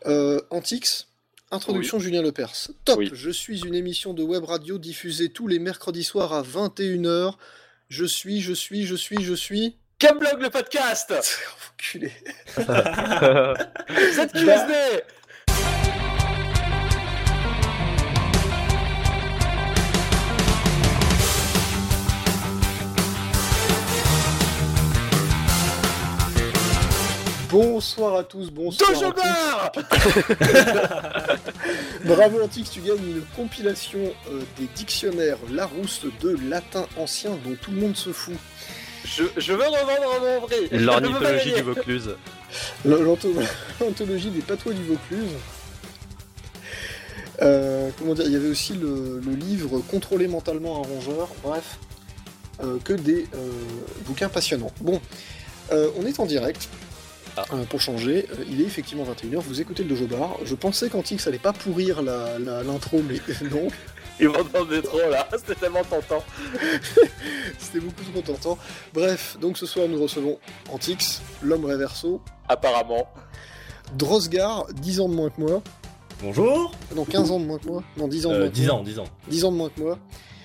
Antix, introduction Julien Lepers. Top, Oui. Je suis une émission de web radio diffusée tous les mercredis soirs à 21h. Je suis... Gameblog le podcast. Enculé. ZQSD. Bonsoir à tous, bonsoir Dojo à tous. Bar. Bravo Antix, tu gagnes une compilation des dictionnaires Larousse de latin ancien dont tout le monde se fout. Je veux revendre mon prix. L'ornithologie du Vaucluse. L'anthologie des patois du Vaucluse. Comment dire, il y avait aussi le livre Contrôler mentalement un rongeur, bref, que des bouquins passionnants. Bon, on est en direct. Pour changer, il est effectivement 21h, vous écoutez le Dojo Bar. Je pensais qu'Antix allait pas pourrir l'intro, mais non. Ils m'entendaient trop là, c'était tellement tentant. C'était beaucoup trop tentant. Bref, donc ce soir nous recevons Antix, l'homme réverso. Apparemment. Drosgar, 10 ans de moins que moi. Bonjour. Non, 15 ans de moins que moi. Non, 10 ans de moins que 10 moi. ans, 10 ans. 10 ans de moins que moi.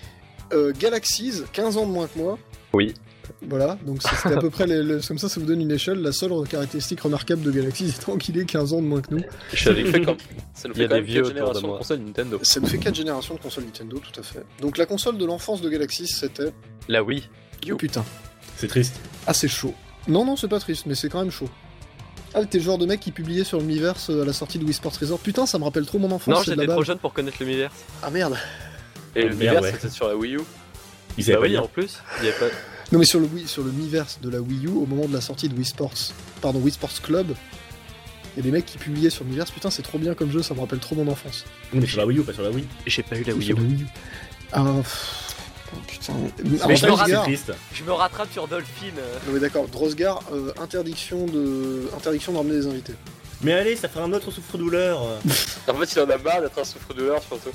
Galaxies, 15 ans de moins que moi. Oui. Voilà, donc c'était à peu près, comme ça vous donne une échelle. La seule caractéristique remarquable de Galaxies étant qu'il est 15 ans de moins que nous. Ça nous fait quand Il y a même des vieux 4 autour de générations de moi. consoles Nintendo. Ça nous fait 4 générations de consoles Nintendo, tout à fait. Donc la console de l'enfance de Galaxies, c'était... La Wii. Oh putain. C'est triste. Ah, c'est chaud. Non, c'est pas triste, mais c'est quand même chaud. Ah, t'es le genre de mec qui publiait sur le Miiverse à la sortie de Wii Sports Resort. Putain, ça me rappelle trop mon enfance. Non, c'est de j'étais la trop balle. jeune pour connaître le Miiverse. Ah merde. Et le Merde, Miiverse ouais. c'était sur la Wii U. Ils Bah savaient oui, pas en plus. Il y avait pas... Non, mais sur le Miiverse de la Wii U, au moment de la sortie de Wii Sports Club, il y a des mecs qui publiaient sur le Miiverse. Putain, c'est trop bien comme jeu, ça me rappelle trop mon enfance. Oui, mais sur la Wii U, pas sur la Wii. J'ai pas eu la Sur Wii U. la Wii U. Ah, putain. Mais Alors, c'est Drosgar, triste. Je me rattrape sur Dolphin. non mais d'accord, Drosgar, interdiction de ramener des invités. Mais allez, ça fera un autre souffre-douleur. En fait, il en a marre d'être un souffre-douleur surtout.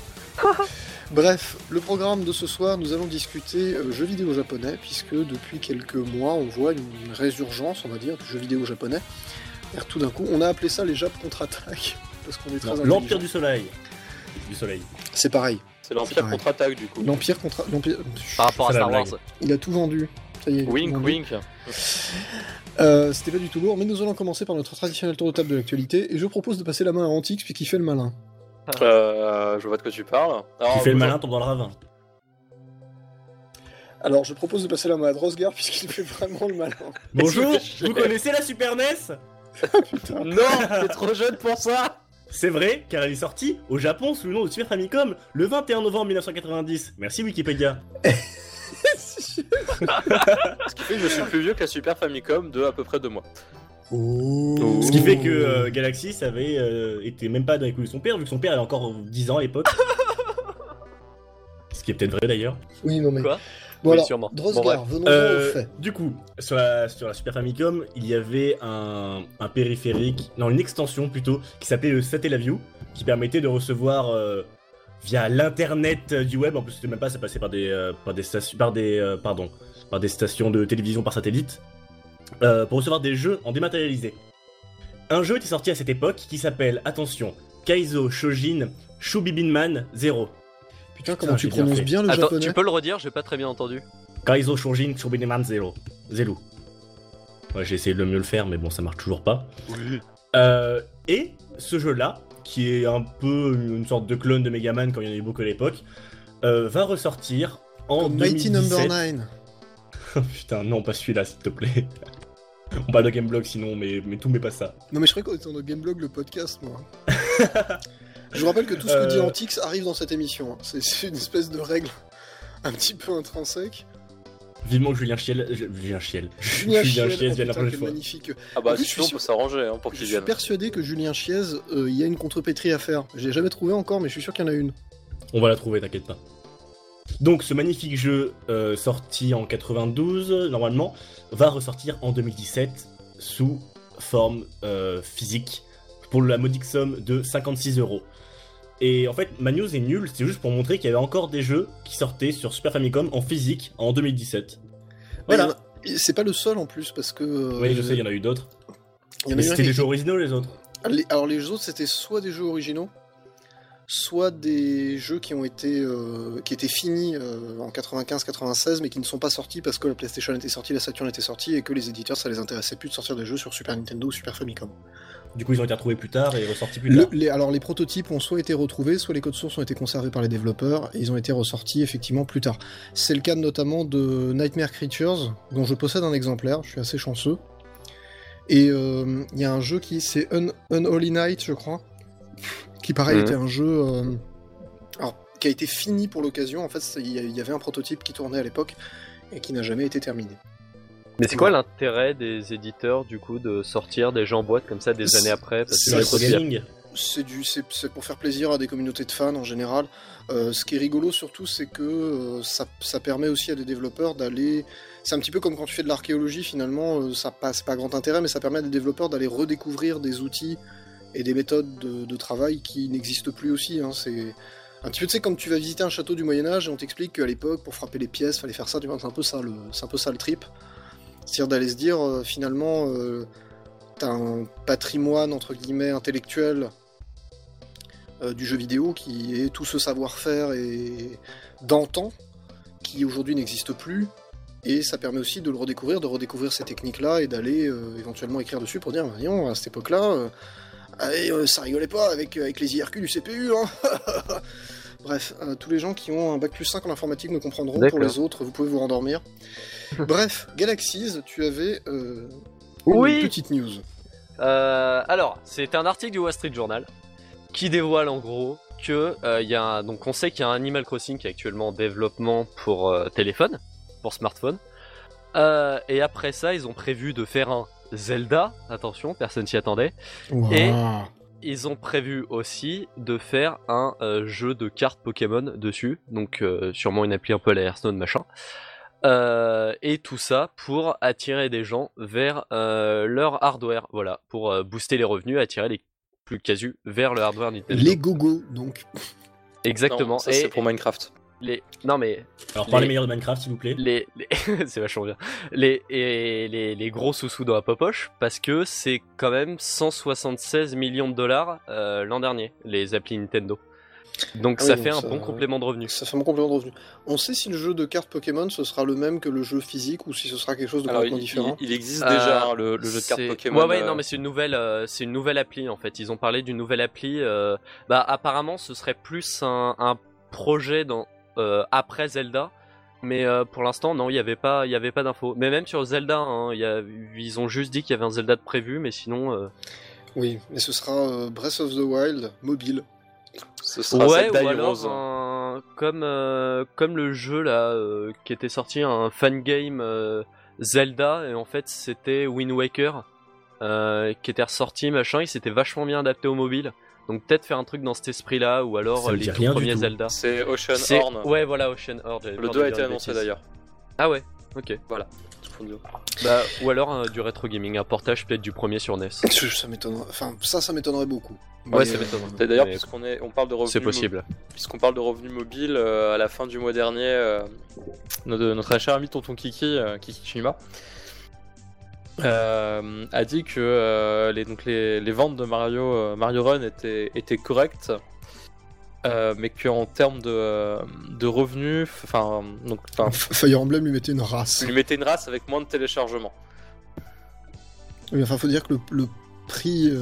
Bref, le programme de ce soir, nous allons discuter jeux vidéo japonais, puisque depuis quelques mois, on voit une résurgence, on va dire, du jeu vidéo japonais. Et tout d'un coup, on a appelé ça les Jap contre-attaque, parce qu'on est très L'Empire intelligent. du Soleil. Du Soleil. C'est pareil. C'est l'Empire pareil. contre-attaque du coup. L'Empire... Par rapport à C'est la Star Wars. blague. Il a tout vendu. Ça y est, il a tout Wink vendu. wink. C'était pas du tout lourd, mais nous allons commencer par notre traditionnel tour de table de l'actualité, et je propose de passer la main à Antix, puisqu'il fait le malin. Je vois de quoi tu parles. Alors, Qui fait le malin tombe dans le ravin. Alors, je propose de passer la main à Drosgar, puisqu'il fait vraiment le malin. Bonjour, fait chier. vous connaissez la Super NES? Non, t'es trop jeune pour ça. C'est vrai, car elle est sortie au Japon sous le nom de Super Famicom le 21 novembre 1990. Merci Wikipédia. Ce qui fait que je suis plus vieux que la Super Famicom de à peu près 2 mois. Oh. Ce qui fait que Galaxy avait été même pas dans les couilles de son père, vu que son père avait encore 10 ans à l'époque. Ce qui est peut-être vrai d'ailleurs. Oui, non mais... Quoi Bon Oui, alors, sûrement. Drosgar, Bon, venons-en au fait. Du coup, sur la Super Famicom, il y avait un périphérique, non une extension plutôt, qui s'appelait le Satellaview, qui permettait de recevoir via l'internet du web, en plus c'était même pas, ça passait par des stations de télévision par satellite, pour recevoir des jeux en dématérialisé. Un jeu était sorti à cette époque qui s'appelle, attention, Kaizo Shojin Shubibinman 0. Putain, comment Putain, tu j'ai bien prononces fait. bien le Attends, japonais. tu peux le redire, j'ai pas très bien entendu. Kaizo Shojin Shubibinman 0. Zelu. Ouais, j'ai essayé de mieux le faire, mais bon, ça marche toujours pas. Oui. Et ce jeu-là, qui est un peu une sorte de clone de Megaman quand il y en a eu beaucoup à l'époque, va ressortir en Comme Mighty 2017. Number 9. Putain, non, pas celui-là, s'il te plaît. On parle de Gameblog sinon, mais tout, mais pas ça. Non mais je croyais qu'on était dans Gameblog, le podcast, moi. Je vous rappelle que tout ce que dit Antix arrive dans cette émission. Hein. C'est une espèce de règle un petit peu intrinsèque. Vivement que Julien Chiel vienne la prochaine fois. Magnifique. Ah bah En plus, sinon on je peut suis s'arranger pour Je qu'il suis vienne. persuadé que Julien Chiez, il y a une contrepétrie à faire. Je l'ai jamais trouvé encore, mais je suis sûr qu'il y en a une. On va la trouver, t'inquiète pas. Donc ce magnifique jeu sorti en 92 normalement va ressortir en 2017 sous forme physique pour la modique somme de 56€. Et en fait ma news est nulle, c'est juste pour montrer qu'il y avait encore des jeux qui sortaient sur Super Famicom en physique en 2017. Voilà. C'est pas le seul en plus parce que. Oui je sais, il y en a eu d'autres. Il y en a Mais eu un c'était qui- des jeux originaux les autres. Alors les autres, c'était soit des jeux originaux, soit des jeux qui étaient finis en 95-96, mais qui ne sont pas sortis parce que la PlayStation était sortie, la Saturn était sortie, et que les éditeurs, ça les intéressait plus de sortir des jeux sur Super Nintendo ou Super Famicom. Du coup, ils ont été retrouvés plus tard et ressortis plus tard. Alors les prototypes ont soit été retrouvés, soit les codes sources ont été conservés par les développeurs, et ils ont été ressortis effectivement plus tard. C'est le cas notamment de Nightmare Creatures, dont je possède un exemplaire, je suis assez chanceux. Et il y a un jeu c'est Unholy Night, je crois, qui pareil était un jeu qui a été fini pour l'occasion. En fait, il y avait un prototype qui tournait à l'époque et qui n'a jamais été terminé. Mais c'est quoi l'intérêt des éditeurs du coup de sortir des jeux en boîte comme ça des années après parce que C'est rétro gaming. C'est pour faire plaisir à des communautés de fans en général. Ce qui est rigolo surtout, c'est que ça permet aussi à des développeurs d'aller... C'est un petit peu comme quand tu fais de l'archéologie finalement, ça passe pas grand intérêt, mais ça permet à des développeurs d'aller redécouvrir des outils et des méthodes de travail qui n'existent plus aussi. Hein. C'est un petit peu, tu sais, comme tu vas visiter un château du Moyen-Âge et on t'explique qu'à l'époque, pour frapper les pièces, fallait faire ça, tu vois, c'est un peu ça le trip. C'est-à-dire d'aller se dire, finalement, t'as un patrimoine, entre guillemets, intellectuel du jeu vidéo qui est tout ce savoir-faire et d'antan qui aujourd'hui n'existe plus, et ça permet aussi de le redécouvrir, de redécouvrir ces techniques-là et d'aller éventuellement écrire dessus pour dire voyons, à cette époque-là ça rigolait pas avec les IRQ du CPU hein. Bref, tous les gens qui ont un bac plus 5 en informatique me comprendront. D'accord. Pour les autres, vous pouvez vous rendormir. Bref, Galaxies, tu avais une petite news. Alors, c'est un article du Wall Street Journal qui dévoile en gros que donc on sait qu'il y a un Animal Crossing qui est actuellement en développement pour téléphone, pour smartphone. Et après ça, ils ont prévu de faire un Zelda, attention, personne s'y attendait. Wow. Et ils ont prévu aussi de faire un jeu de cartes Pokémon dessus, donc sûrement une appli un peu à la Hearthstone machin. Et tout ça pour attirer des gens vers leur hardware, voilà, pour booster les revenus, attirer les plus casus vers le hardware Nintendo. Les gogos, donc. Exactement. Non, ça c'est pour Minecraft. Non mais... Alors parlez meilleur de Minecraft s'il vous plaît. C'est vachement bien. Les gros sous-sous dans la poche, parce que c'est quand même 176 millions de dollars l'an dernier, les applis Nintendo. Donc ça fait un bon complément de revenus. Ça fait un bon complément de revenus. On sait si le jeu de cartes Pokémon ce sera le même que le jeu physique ou si ce sera quelque chose de complètement différent. Il existe déjà hein, le jeu de cartes Pokémon. Ouais, non mais c'est une nouvelle appli en fait. Ils ont parlé d'une nouvelle appli. Apparemment ce serait plus un projet après Zelda, mais pour l'instant non, il y avait pas d'infos. Mais même sur Zelda, hein, ils ont juste dit qu'il y avait un Zelda de prévu, mais sinon. Oui, mais ce sera Breath of the Wild mobile. Ce sera Zelda ou alors comme le jeu là qui était sorti, un fan game Zelda, et en fait c'était Wind Waker qui était ressorti machin, il s'était vachement bien adapté au mobile. Donc peut-être faire un truc dans cet esprit-là, ou alors les tout premiers Zelda. C'est Ocean Horn. Ouais, voilà, Ocean Horn. Le 2 a été annoncé d'ailleurs. Ah ouais, ok. Voilà. Ou alors du rétro gaming, un portage peut-être du premier sur NES. Ça m'étonnerait. Enfin, ça m'étonnerait beaucoup. Ouais, ça m'étonnerait. D'ailleurs, puisqu'on parle de revenus. C'est possible. Puisqu'on parle de revenus mobiles, à la fin du mois dernier, notre cher ami Tonton Kiki Shima, a dit que les ventes de Mario Run étaient correctes, mais qu'en termes de revenus, Fire Emblem lui mettait une race. Lui mettait une race avec moins de téléchargements. Oui, enfin, faut dire que le prix.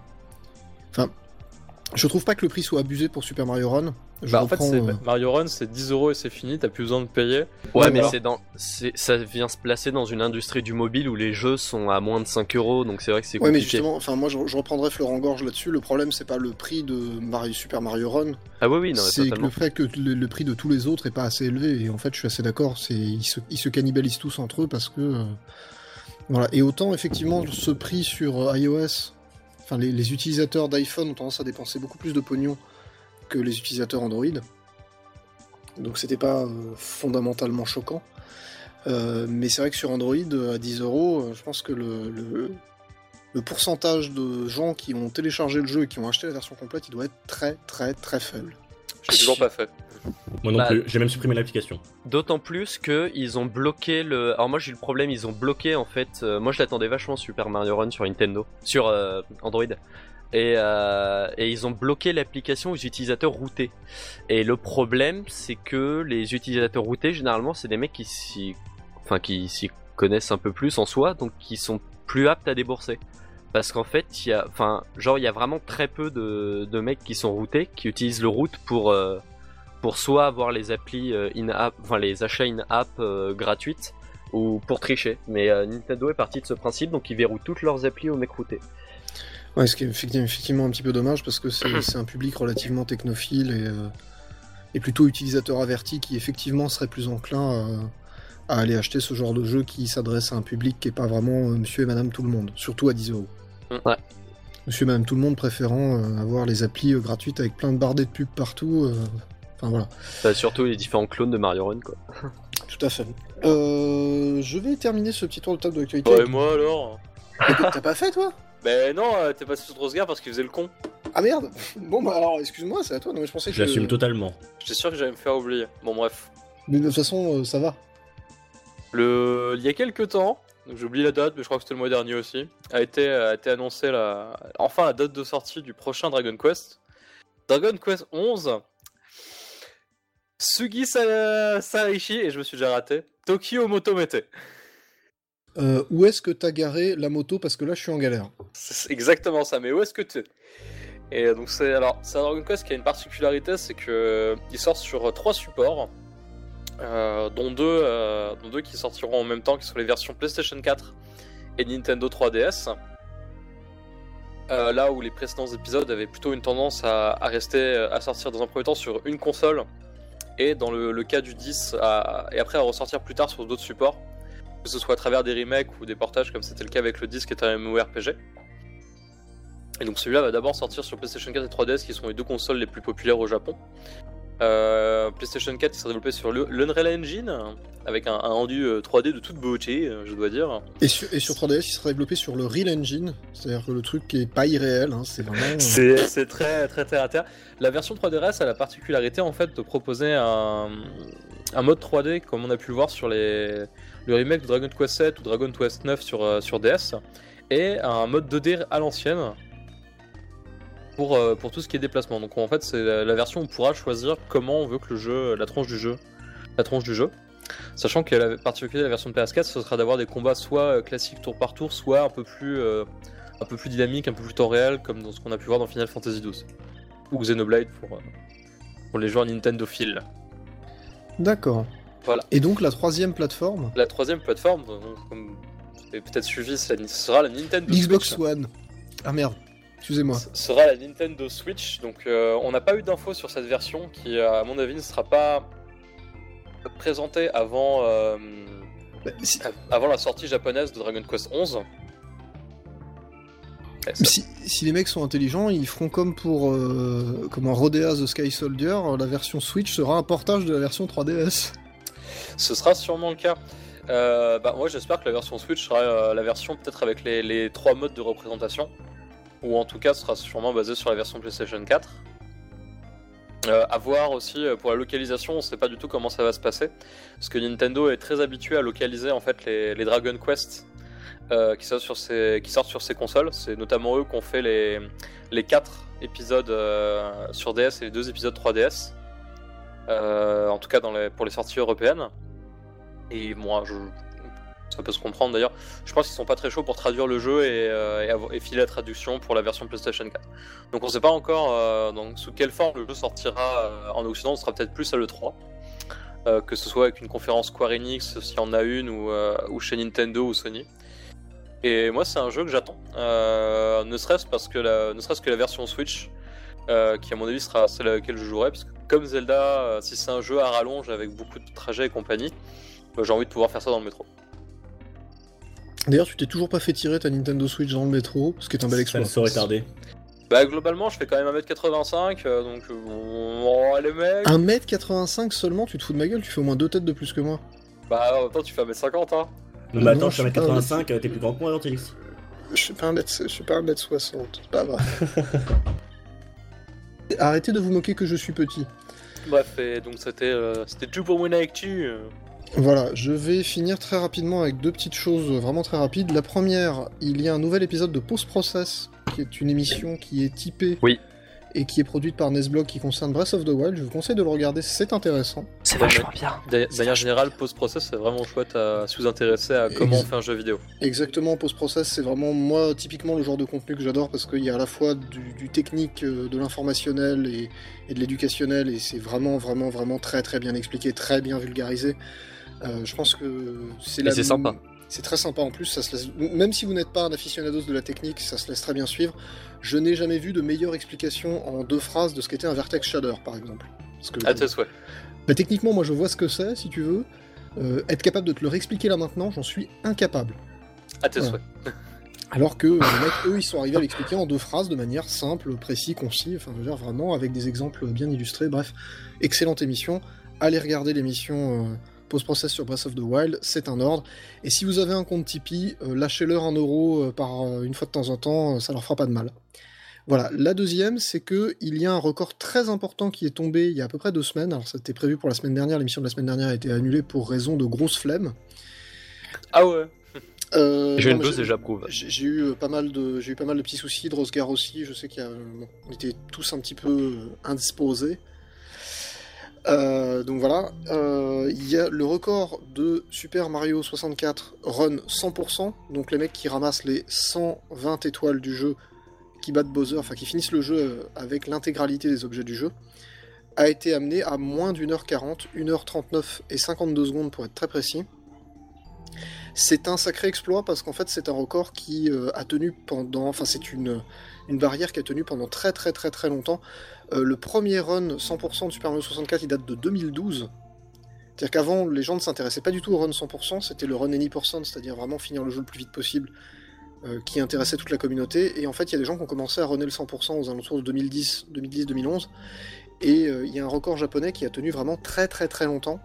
Je trouve pas que le prix soit abusé pour Super Mario Run. En fait, Mario Run, c'est 10€ et c'est fini, t'as plus besoin de payer. Ouais, mais ça vient se placer dans une industrie du mobile où les jeux sont à moins de 5€, donc c'est vrai que c'est compliqué. Ouais, mais justement, moi je reprendrai Florent Gorge là-dessus. Le problème, c'est pas le prix de Super Mario Run. Ah oui, non, c'est le fait que le prix de tous les autres est pas assez élevé. Et en fait, je suis assez d'accord. Ils se cannibalisent tous entre eux parce que. Voilà. Et autant, effectivement, ce prix sur iOS. Enfin, les utilisateurs d'iPhone ont tendance à dépenser beaucoup plus de pognon que les utilisateurs Android. Donc c'était pas fondamentalement choquant. Mais c'est vrai que sur Android, à 10€, je pense que le pourcentage de gens qui ont téléchargé le jeu et qui ont acheté la version complète, il doit être très très très faible. Je l'ai toujours pas fait. Moi non plus, j'ai même supprimé l'application. D'autant plus qu'ils ont bloqué Alors moi j'ai eu le problème, ils ont bloqué en fait... moi je l'attendais vachement Super Mario Run sur Nintendo, sur Android. et ils ont bloqué l'application aux utilisateurs routés. Et le problème, c'est que les utilisateurs routés, généralement, c'est des mecs qui s'y connaissent un peu plus en soi, donc qui sont plus aptes à débourser. Parce qu'en fait, il y a vraiment très peu de mecs qui sont routés, qui utilisent le route pour soit avoir les applis in-app, enfin les achats in-app gratuites, ou pour tricher. Mais Nintendo est parti de ce principe, donc ils verrouillent toutes leurs applis aux mecs routés. Ouais, ce qui est effectivement un petit peu dommage parce que c'est un public relativement technophile et plutôt utilisateur averti qui effectivement serait plus enclin à aller acheter ce genre de jeu qui s'adresse à un public qui est pas vraiment monsieur et madame tout le monde, surtout à 10€. Ouais. Monsieur et madame tout le monde préférant avoir les applis gratuites avec plein de bardés de pubs partout. Enfin voilà. Surtout les différents clones de Mario Run, quoi. Tout à fait. Je vais terminer ce petit tour de table de l'actualité. Ouais, moi alors. T'as pas fait toi? Ben non, t'es passé sur Drosgar parce qu'il faisait le con. Ah merde. Bon bah alors excuse-moi, c'est à toi. Non mais je pensais que J'assume totalement. J'étais sûr que j'allais me faire oublier. Bon bref. Mais de toute façon ça va. Il y a quelques temps, donc j'ai oublié la date, mais je crois que c'était le mois dernier aussi, a été annoncée la date de sortie du prochain Dragon Quest. Dragon Quest 11. Sugi Saishi, et je me suis déjà raté. Tokyo Motomete. Où est-ce que t'as garé la moto parce que là je suis en galère. C'est exactement ça, mais où est-ce que tu es? Et donc c'est un Dragon Quest qui a une particularité, c'est que il sort sur 3 supports, dont deux qui sortiront en même temps, qui sont les versions PlayStation 4 et Nintendo 3DS. Là où les précédents épisodes avaient plutôt une tendance à sortir dans un premier temps sur une console, et dans le cas du 10, et après à ressortir plus tard sur d'autres supports, que ce soit à travers des remakes ou des portages comme c'était le cas avec le 10 qui est un MMORPG. Et donc celui-là va d'abord sortir sur PlayStation 4 et 3DS qui sont les deux consoles les plus populaires au Japon. PlayStation 4 il sera développé sur l'Unreal Engine avec un rendu 3D de toute beauté, je dois dire. Et sur 3DS il sera développé sur le Real Engine, c'est-à-dire que le truc qui est pas irréel, hein, c'est vraiment... C'est très très terre à terre. La version 3DS a la particularité en fait de proposer un mode 3D comme on a pu le voir sur le remake de Dragon Quest 7 ou Dragon Quest 9 sur DS, et un mode 2D à l'ancienne pour tout ce qui est déplacement. Donc en fait c'est la version où on pourra choisir comment on veut que la tronche du jeu, sachant que la particularité de la version de PS4 ce sera d'avoir des combats soit classiques tour par tour, soit un peu plus dynamiques, un peu plus temps réel, comme dans ce qu'on a pu voir dans Final Fantasy XII ou Xenoblade pour les joueurs Nintendophiles. D'accord. Voilà. Et donc la troisième plateforme? La troisième plateforme, donc, comme vous avez peut-être suivi, ce sera la Nintendo Xbox Switch. One. Ah merde, excusez-moi. Ce sera la Nintendo Switch, donc on n'a pas eu d'infos sur cette version qui, à mon avis, ne sera pas présentée avant la sortie japonaise de Dragon Quest 11. Si les mecs sont intelligents, ils feront comme pour Rodea the Sky Soldier, la version Switch sera un portage de la version 3DS. Ce sera sûrement le cas. Moi j'espère que la version Switch sera la version peut-être avec les 3 modes de représentation, ou en tout cas sera sûrement basée sur la version PlayStation 4. À voir aussi pour la localisation, on sait pas du tout comment ça va se passer, parce que Nintendo est très habitué à localiser en fait les Dragon Quest qui sortent sur ces consoles. C'est notamment eux qui ont fait les 4 épisodes sur DS et les 2 épisodes 3DS, en tout cas pour les sorties européennes. Et moi, ça peut se comprendre d'ailleurs. Je pense qu'ils sont pas très chauds pour traduire le jeu et filer la traduction pour la version PlayStation 4. Donc on sait pas encore sous quelle forme le jeu sortira en Occident. Ce sera peut-être plus à l'E3, que ce soit avec une conférence Square Enix s'il y en a une, ou chez Nintendo ou Sony. Et moi c'est un jeu que j'attends, ne serait-ce que la version Switch, qui à mon avis sera celle à laquelle je jouerai, parce que comme Zelda, si c'est un jeu à rallonge avec beaucoup de trajets et compagnie, j'ai envie de pouvoir faire ça dans le métro. D'ailleurs, tu t'es toujours pas fait tirer ta Nintendo Switch dans le métro, ce qui est un bel exploit. Ça ne saurait tarder. Globalement, je fais quand même 1m85, donc les mecs... 1m85 seulement, tu te fous de ma gueule, tu fais au moins 2 têtes de plus que moi. En même temps, tu fais 1m50, hein. Non mais attends, je suis 1m85, t'es plus grand que moi, Antélix. Je suis pas 1m60, c'est pas vrai. Arrêtez de vous moquer que je suis petit. Bref, et donc c'était tout pour mon actu. Voilà, je vais finir très rapidement avec 2 petites choses vraiment très rapides. La première, il y a un nouvel épisode de Post Process qui est une émission qui est typée Oui. et qui est produite par Nesblog qui concerne Breath of the Wild. Je vous conseille de le regarder, c'est intéressant. C'est vachement bien. De manière générale, Post-Process, c'est vraiment chouette si vous intéressez à comment on fait un jeu vidéo. Exactement, Post-Process, c'est vraiment, moi, typiquement le genre de contenu que j'adore parce qu'il y a à la fois du technique, de l'informationnel et de l'éducationnel, et c'est vraiment, vraiment, vraiment très très bien expliqué, très bien vulgarisé. Je pense que c'est c'est sympa. C'est très sympa en plus, ça se laisse... même si vous n'êtes pas un aficionados de la technique, ça se laisse très bien suivre. Je n'ai jamais vu de meilleure explication en 2 phrases de ce qu'était un vertex shader, par exemple. Parce que, À tes souhaits. bah, techniquement, moi je vois ce que c'est, si tu veux. Être capable de te le réexpliquer là maintenant, j'en suis incapable. À tes souhaits. Alors que les mecs, eux, ils sont arrivés à l'expliquer en 2 phrases de manière simple, précis, concis, enfin je veux dire vraiment avec des exemples bien illustrés. Bref, excellente émission. Allez regarder l'émission Post-Process sur Breath of the Wild, c'est un ordre. Et si vous avez un compte Tipeee, lâchez-leur 1 euro par une fois de temps en temps, ça leur fera pas de mal. Voilà, la deuxième, c'est que il y a un record très important qui est tombé il y a à peu près 2 semaines. Alors ça était prévu pour la semaine dernière, l'émission de la semaine dernière a été annulée pour raison de grosse flemme. Ah ouais. J'ai une buzz et j'approuve. J'ai eu pas mal de petits soucis, de Rosgar aussi. Je sais on était tous un petit peu indisposés. Donc voilà, il y a le record de Super Mario 64 run 100%, donc les mecs qui ramassent les 120 étoiles du jeu, qui battent Bowser, enfin qui finissent le jeu avec l'intégralité des objets du jeu, a été amené à moins d'1h40, 1h39 et 52 secondes pour être très précis. C'est un sacré exploit parce qu'en fait c'est un record qui a tenu pendant, enfin c'est une barrière qui a tenu pendant très très très très longtemps. Le premier run 100% de Super Mario 64 il date de 2012. C'est-à-dire qu'avant les gens ne s'intéressaient pas du tout au run 100%, c'était le run any percent, c'est-à-dire vraiment finir le jeu le plus vite possible, qui intéressait toute la communauté. Et en fait il y a des gens qui ont commencé à runner le 100% aux alentours de 2010-2011. Et il y a un record japonais qui a tenu vraiment très très très longtemps,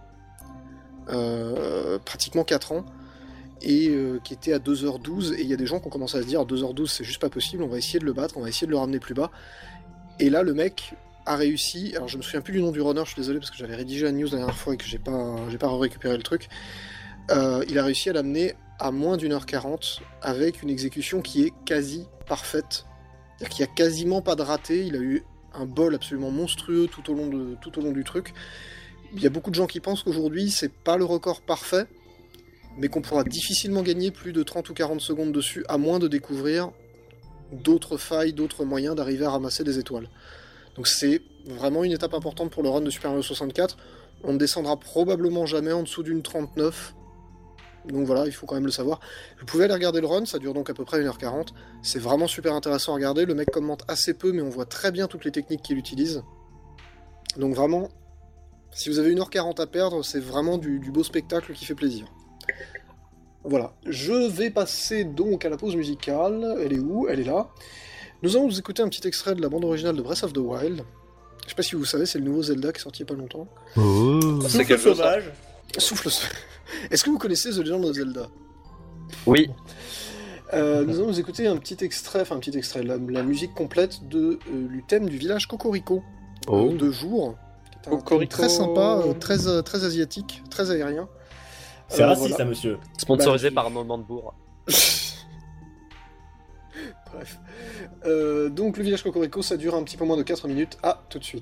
pratiquement 4 ans. Et qui était à 2h12, et il y a des gens qui ont commencé à se dire 2h12 c'est juste pas possible, on va essayer de le battre, on va essayer de le ramener plus bas. Et là le mec a réussi, alors je me souviens plus du nom du runner, je suis désolé parce que j'avais rédigé la news la dernière fois et que j'ai pas récupéré le truc. Il a réussi à l'amener à moins d'1h40 avec une exécution qui est quasi parfaite, c'est-à-dire qu'il n'y a quasiment pas de raté, il a eu un bol absolument monstrueux tout au long du truc. Il y a beaucoup de gens qui pensent qu'aujourd'hui c'est pas le record parfait, mais qu'on pourra difficilement gagner plus de 30 ou 40 secondes dessus, à moins de découvrir d'autres failles, d'autres moyens d'arriver à ramasser des étoiles. Donc c'est vraiment une étape importante pour le run de Super Mario 64. On ne descendra probablement jamais en dessous d'une 39. Donc voilà, il faut quand même le savoir. Vous pouvez aller regarder le run, ça dure donc à peu près 1h40. C'est vraiment super intéressant à regarder. Le mec commente assez peu, mais on voit très bien toutes les techniques qu'il utilise. Donc vraiment, si vous avez 1h40 à perdre, c'est vraiment du beau spectacle qui fait plaisir. Voilà, je vais passer donc à la pause musicale. Elle est où? Elle est là. Nous allons vous écouter un petit extrait de la bande originale de Breath of the Wild. Je sais pas si vous savez, c'est le nouveau Zelda qui est sorti il y a pas longtemps. Oh. C'est quel jeu, ça? Souffle. Est-ce que vous connaissez The Legend of Zelda? Oui. Nous allons vous écouter un petit extrait, la musique complète du thème du village Cocorico de jour. Qui est un thème très sympa, très asiatique, très aérien. C'est raciste, voilà. ça, monsieur. Sponsorisé par Mandebourg. Bref. Donc le village Cocorico, ça dure un petit peu moins de 4 minutes. À tout de suite.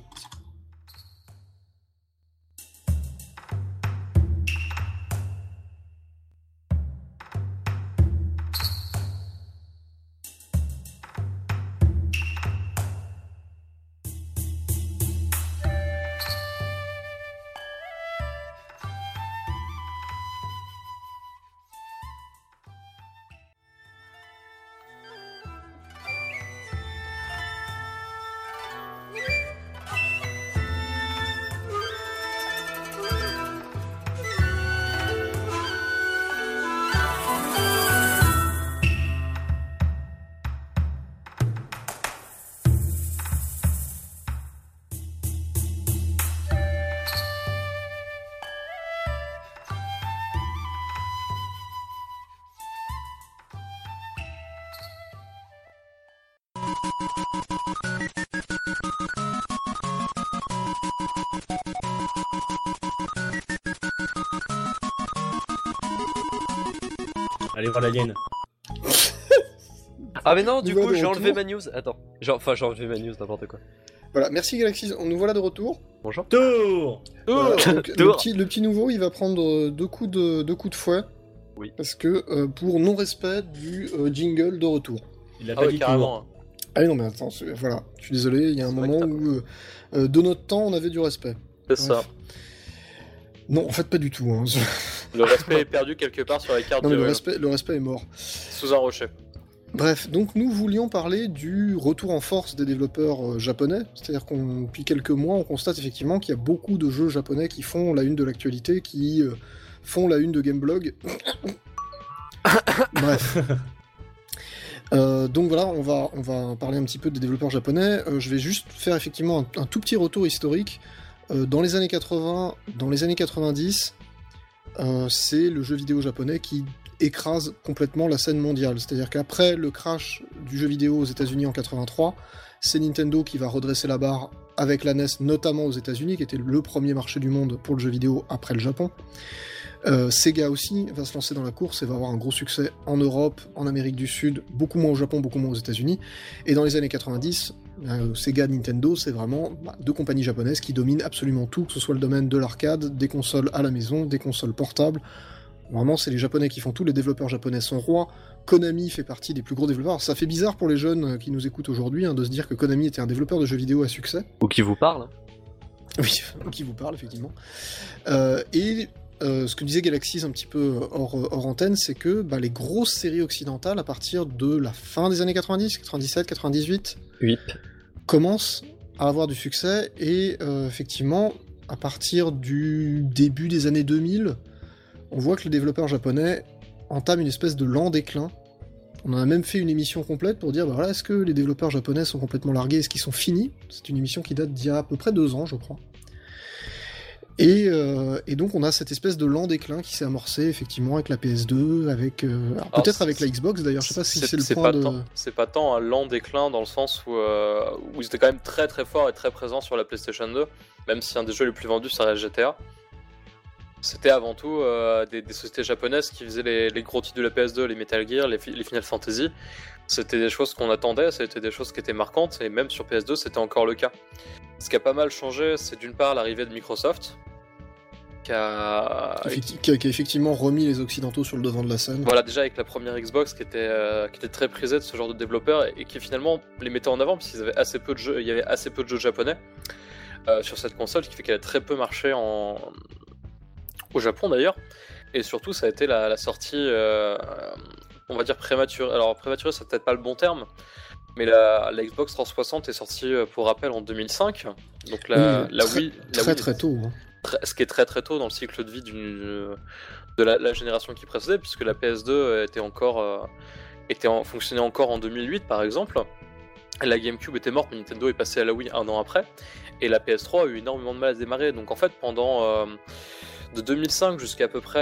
Allez voir l'alien. Ah mais non, Nous du voilà coup de j'ai enlevé retour. ma news. Attends, j'ai enlevé ma news, n'importe quoi. Voilà, merci Galaxy, nous voilà de retour. Bonjour. Tour. Voilà, donc, Tour. le petit nouveau, il va prendre deux coups de fouet. Oui. Parce que pour non-respect du jingle de retour. Il a Ah pas ouais, dit carrément. tour. Ah oui, non, mais attends, voilà, je suis désolé, il y a un C'est vrai moment que où, de notre temps, on avait du respect. C'est ça. Bref. Non, en fait, pas du tout. Hein. Le respect est perdu quelque part sur la carte Non, mais du le respect est mort. sous un rocher. Bref, donc nous voulions parler du retour en force des développeurs japonais. C'est-à-dire qu'on, depuis quelques mois, on constate effectivement qu'il y a beaucoup de jeux japonais qui font la une de l'actualité, qui font la une de Gameblog. Bref. Donc voilà, on va parler un petit peu des développeurs japonais. Je vais juste faire effectivement un tout petit retour historique. Dans les années 80, dans les années 90, c'est le jeu vidéo japonais qui écrase complètement la scène mondiale. C'est-à-dire qu'après le crash du jeu vidéo aux États-Unis en 83, c'est Nintendo qui va redresser la barre avec la NES, notamment aux États-Unis, qui était le premier marché du monde pour le jeu vidéo après le Japon. Sega aussi va se lancer dans la course et va avoir un gros succès en Europe, en Amérique du Sud, beaucoup moins au Japon, beaucoup moins aux États-Unis. Et dans les années 90, Sega, Nintendo, c'est vraiment deux compagnies japonaises qui dominent absolument tout, que ce soit le domaine de l'arcade, des consoles à la maison, des consoles portables. Vraiment, c'est les Japonais qui font tout, les développeurs japonais sont rois. Konami fait partie des plus gros développeurs. Alors, ça fait bizarre pour les jeunes qui nous écoutent aujourd'hui de se dire que Konami était un développeur de jeux vidéo à succès. Ou qui vous parle. Hein. Oui, qui vous parle, effectivement. Ce que disait Galaxy un petit peu hors antenne, c'est que les grosses séries occidentales, à partir de la fin des années 90, 97, 98, commencent à avoir du succès, et effectivement, à partir du début des années 2000, on voit que les développeurs japonais entament une espèce de lent déclin. On en a même fait une émission complète pour dire, voilà, est-ce que les développeurs japonais sont complètement largués, est-ce qu'ils sont finis? C'est une émission qui date d'il y a à peu près 2 ans, je crois. Et donc on a cette espèce de lent déclin qui s'est amorcé effectivement avec la PS2, avec peut-être avec la Xbox d'ailleurs, je sais pas si c'est le point de... C'est pas tant un lent déclin dans le sens où ils étaient quand même très très forts et très présents sur la PlayStation 2, même si un des jeux les plus vendus ça reste GTA. C'était avant tout des sociétés japonaises qui faisaient les gros titres de la PS2, les Metal Gear, les Final Fantasy. C'était des choses qu'on attendait, c'était des choses qui étaient marquantes, et même sur PS2 c'était encore le cas. Ce qui a pas mal changé, c'est d'une part l'arrivée de Microsoft, qui a effectivement remis les Occidentaux sur le devant de la scène. Voilà, déjà avec la première Xbox qui était très prisée de ce genre de développeurs et qui finalement les mettait en avant parce qu'il y avait assez peu de jeux japonais sur cette console, ce qui fait qu'elle a très peu marché au Japon d'ailleurs. Et surtout, ça a été la sortie, on va dire prématurée. Alors prématurée, c'est peut-être pas le bon terme, mais la Xbox 360 est sortie, pour rappel, en 2005. Donc la Wii, très tôt. Hein. Ce qui est très très tôt dans le cycle de vie de la génération qui précédait, puisque la PS2 fonctionnait encore en 2008 par exemple. La GameCube était morte, mais Nintendo est passé à la Wii 1 an après, et la PS3 a eu énormément de mal à démarrer. Donc en fait, pendant de 2005 jusqu'à à peu près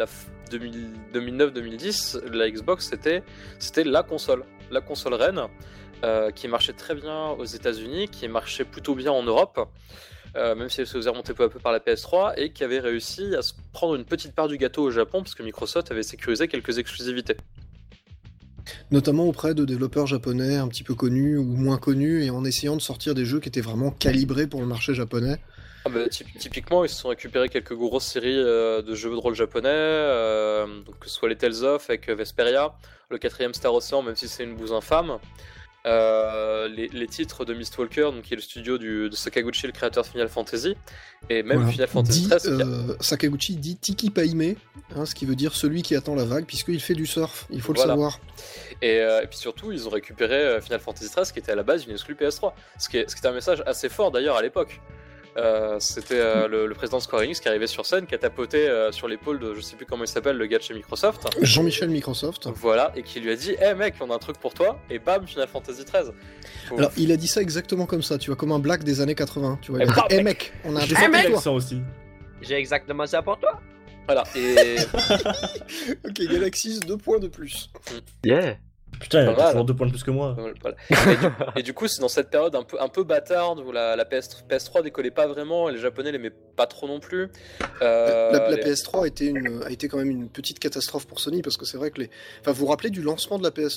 2009-2010, la Xbox c'était la console reine, qui marchait très bien aux États-Unis, qui marchait plutôt bien en Europe. Même si elle se faisait remonter peu à peu par la PS3, et qui avait réussi à se prendre une petite part du gâteau au Japon, parce que Microsoft avait sécurisé quelques exclusivités. Notamment auprès de développeurs japonais un petit peu connus ou moins connus, et en essayant de sortir des jeux qui étaient vraiment calibrés pour le marché japonais. Typiquement, ils se sont récupérés quelques grosses séries de jeux de rôle japonais, donc que ce soit les Tales of avec Vesperia, le 4ème Star Ocean, même si c'est une bouse infâme. Les titres de Mistwalker, donc qui est le studio de Sakaguchi, le créateur de Final Fantasy, et même voilà. Final Fantasy XIII. Sakaguchi dit Tiki Paime, ce qui veut dire celui qui attend la vague, puisqu'il fait du surf, il faut le savoir. Et puis surtout, ils ont récupéré Final Fantasy XIII, qui était à la base une exclue PS3, ce qui était un message assez fort d'ailleurs à l'époque. C'était le président de Square Enix qui arrivait sur scène, qui a tapoté sur l'épaule de, je sais plus comment il s'appelle, le gars de chez Microsoft. Jean-Michel Microsoft. Voilà, et qui lui a dit « Hey mec, on a un truc pour toi », et bam, Final Fantasy XIII. Alors, il a dit ça exactement comme ça, tu vois, comme un black des années 80. Tu vois, il a dit « Hey mec, on a un truc pour toi ». Aussi. J'ai exactement ça pour toi. Voilà, et... Ok, Galaxy, 2 points de plus. Yeah. Putain, il a toujours 2 points de plus que moi. Voilà. Et du coup, c'est dans cette période un peu bâtarde où la PS3 décollait pas vraiment et les Japonais l'aimaient pas trop non plus. La PS3 a été quand même une petite catastrophe pour Sony, parce que c'est vrai que vous vous rappelez du lancement de la PS3 ?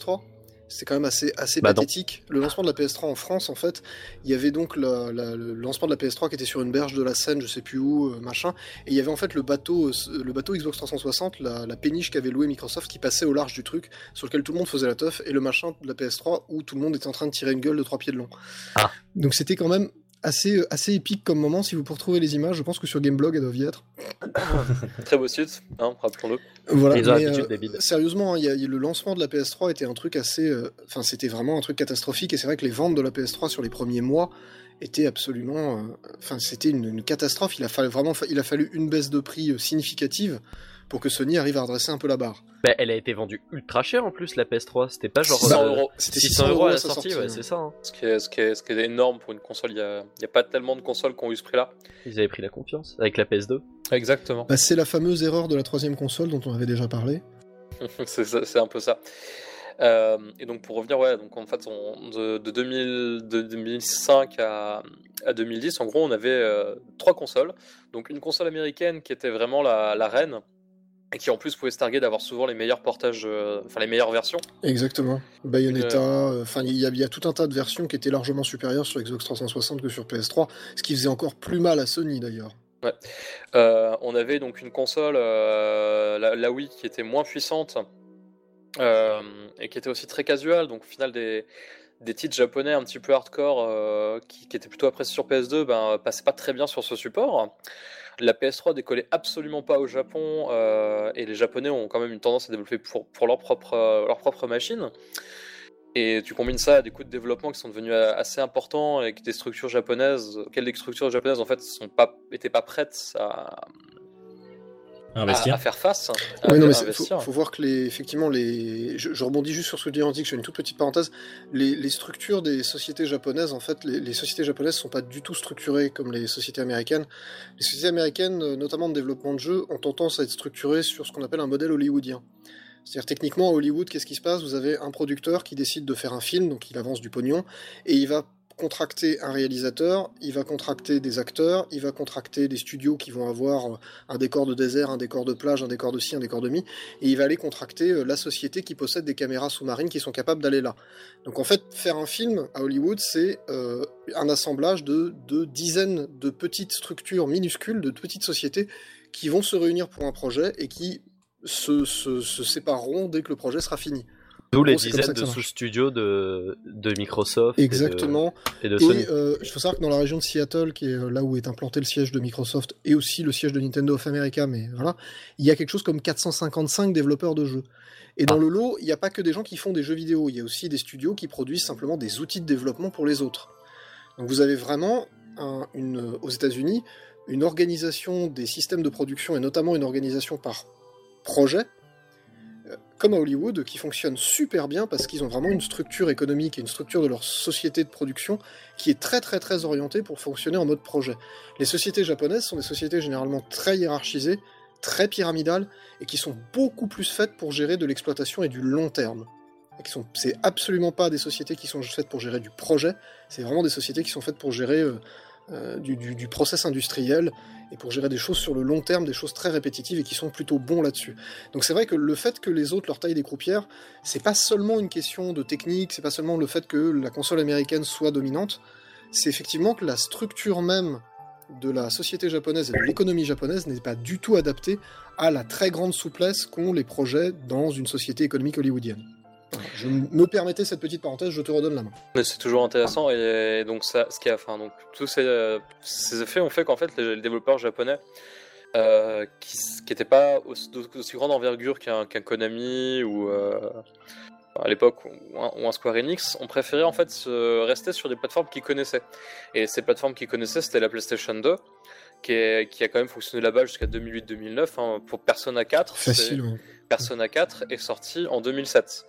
C'était quand même assez Bah non. pathétique. Le lancement de la PS3 en France, en fait, il y avait donc le lancement de la PS3 qui était sur une berge de la Seine, je sais plus où, machin, et il y avait en fait le bateau Xbox 360, la péniche qu'avait loué Microsoft qui passait au large du truc, sur lequel tout le monde faisait la teuf, et le machin de la PS3 où tout le monde était en train de tirer une gueule de 3 pieds de long. Ah. Donc c'était quand même assez épique comme moment. Si vous pouvez retrouver les images, je pense que sur Gameblog elles doivent y être. Très beau site, hein, rappelons-le. Voilà, Ils ont mais l'habitude des bides. sérieusement, le lancement de la PS3 était un truc assez... Enfin, c'était vraiment un truc catastrophique, et c'est vrai que les ventes de la PS3 sur les premiers mois étaient absolument... Enfin, c'était une catastrophe. Il a fallu une baisse de prix significative pour que Sony arrive à redresser un peu la barre. Bah, elle a été vendue ultra cher en plus, la PS3. C'était pas genre 600 euros. C'était 600 euros à la sa sortie, ouais, c'est ça. Hein. Ce qui est énorme pour une console. Il y a pas tellement de consoles qui ont eu ce prix-là. Ils avaient pris la confiance avec la PS2. Exactement. Bah, c'est la fameuse erreur de la troisième console dont on avait déjà parlé. C'est un peu ça. Et donc pour revenir, ouais, donc en fait, de 2005 à 2010, en gros, on avait 3 consoles. Donc une console américaine qui était vraiment la reine, et qui en plus pouvait se targuer d'avoir souvent les meilleurs portages, enfin les meilleures versions. Exactement. Bayonetta, enfin il y a tout un tas de versions qui étaient largement supérieures sur Xbox 360 que sur PS3, ce qui faisait encore plus mal à Sony d'ailleurs. Ouais. On avait donc une console, la Wii, qui était moins puissante, et qui était aussi très casual, donc au final des titres japonais un petit peu hardcore qui étaient plutôt appréciés sur PS2 passaient pas très bien sur ce support. La PS3 décollait absolument pas au Japon, et les Japonais ont quand même une tendance à développer pour leur propre machine. Et tu combines ça à des coûts de développement qui sont devenus assez importants, avec des structures japonaises, auxquelles les structures japonaises en fait étaient pas prêtes à faire face. Oui, non, mais faut voir que effectivement, je rebondis juste sur ce que dit Antique, je fais une toute petite parenthèse. Les structures des sociétés japonaises, en fait, les sociétés japonaises sont pas du tout structurées comme les sociétés américaines. Les sociétés américaines, notamment de développement de jeux, ont tendance à être structurées sur ce qu'on appelle un modèle hollywoodien. C'est-à-dire, techniquement, à Hollywood, qu'est-ce qui se passe? Vous avez un producteur qui décide de faire un film, donc il avance du pognon, et il va contracter un réalisateur, il va contracter des acteurs, il va contracter des studios qui vont avoir un décor de désert, un décor de plage, un décor de ci, un décor de mi, et il va aller contracter la société qui possède des caméras sous-marines qui sont capables d'aller là. Donc en fait, faire un film à Hollywood, c'est un assemblage de dizaines de petites structures minuscules, de petites sociétés qui vont se réunir pour un projet et qui se sépareront dès que le projet sera fini. D'où les dizaines de sous-studios de Microsoft. Exactement. Et de Sony. Il faut savoir que dans la région de Seattle, qui est là où est implanté le siège de Microsoft, et aussi le siège de Nintendo of America, mais voilà, il y a quelque chose comme 455 développeurs de jeux. Et dans le lot, il n'y a pas que des gens qui font des jeux vidéo, il y a aussi des studios qui produisent simplement des outils de développement pour les autres. Donc vous avez vraiment, aux États-Unis, une organisation des systèmes de production, et notamment une organisation par projet, comme à Hollywood, qui fonctionne super bien parce qu'ils ont vraiment une structure économique et une structure de leur société de production qui est très très très orientée pour fonctionner en mode projet. Les sociétés japonaises sont des sociétés généralement très hiérarchisées, très pyramidales, et qui sont beaucoup plus faites pour gérer de l'exploitation et du long terme. C'est absolument pas des sociétés qui sont faites pour gérer du projet, c'est vraiment des sociétés qui sont faites pour gérer du process industriel, et pour gérer des choses sur le long terme, des choses très répétitives et qui sont plutôt bons là-dessus. Donc c'est vrai que le fait que les autres leur taillent des croupières, c'est pas seulement une question de technique, c'est pas seulement le fait que la console américaine soit dominante, c'est effectivement que la structure même de la société japonaise et de l'économie japonaise n'est pas du tout adaptée à la très grande souplesse qu'ont les projets dans une société économique hollywoodienne. Voilà, je me permettais cette petite parenthèse, je te redonne la main. Mais c'est toujours intéressant, et donc ça, donc tous ces effets ont fait qu'en fait les développeurs japonais qui n'étaient pas aussi grande envergure qu'un Konami ou à l'époque ou un Square Enix, ont préféré en fait rester sur des plateformes qu'ils connaissaient. Et ces plateformes qu'ils connaissaient, c'était la PlayStation 2. Qui a quand même fonctionné là-bas jusqu'à 2008-2009 hein, pour Persona 4. Facile, ouais. Persona 4 est sorti en 2007.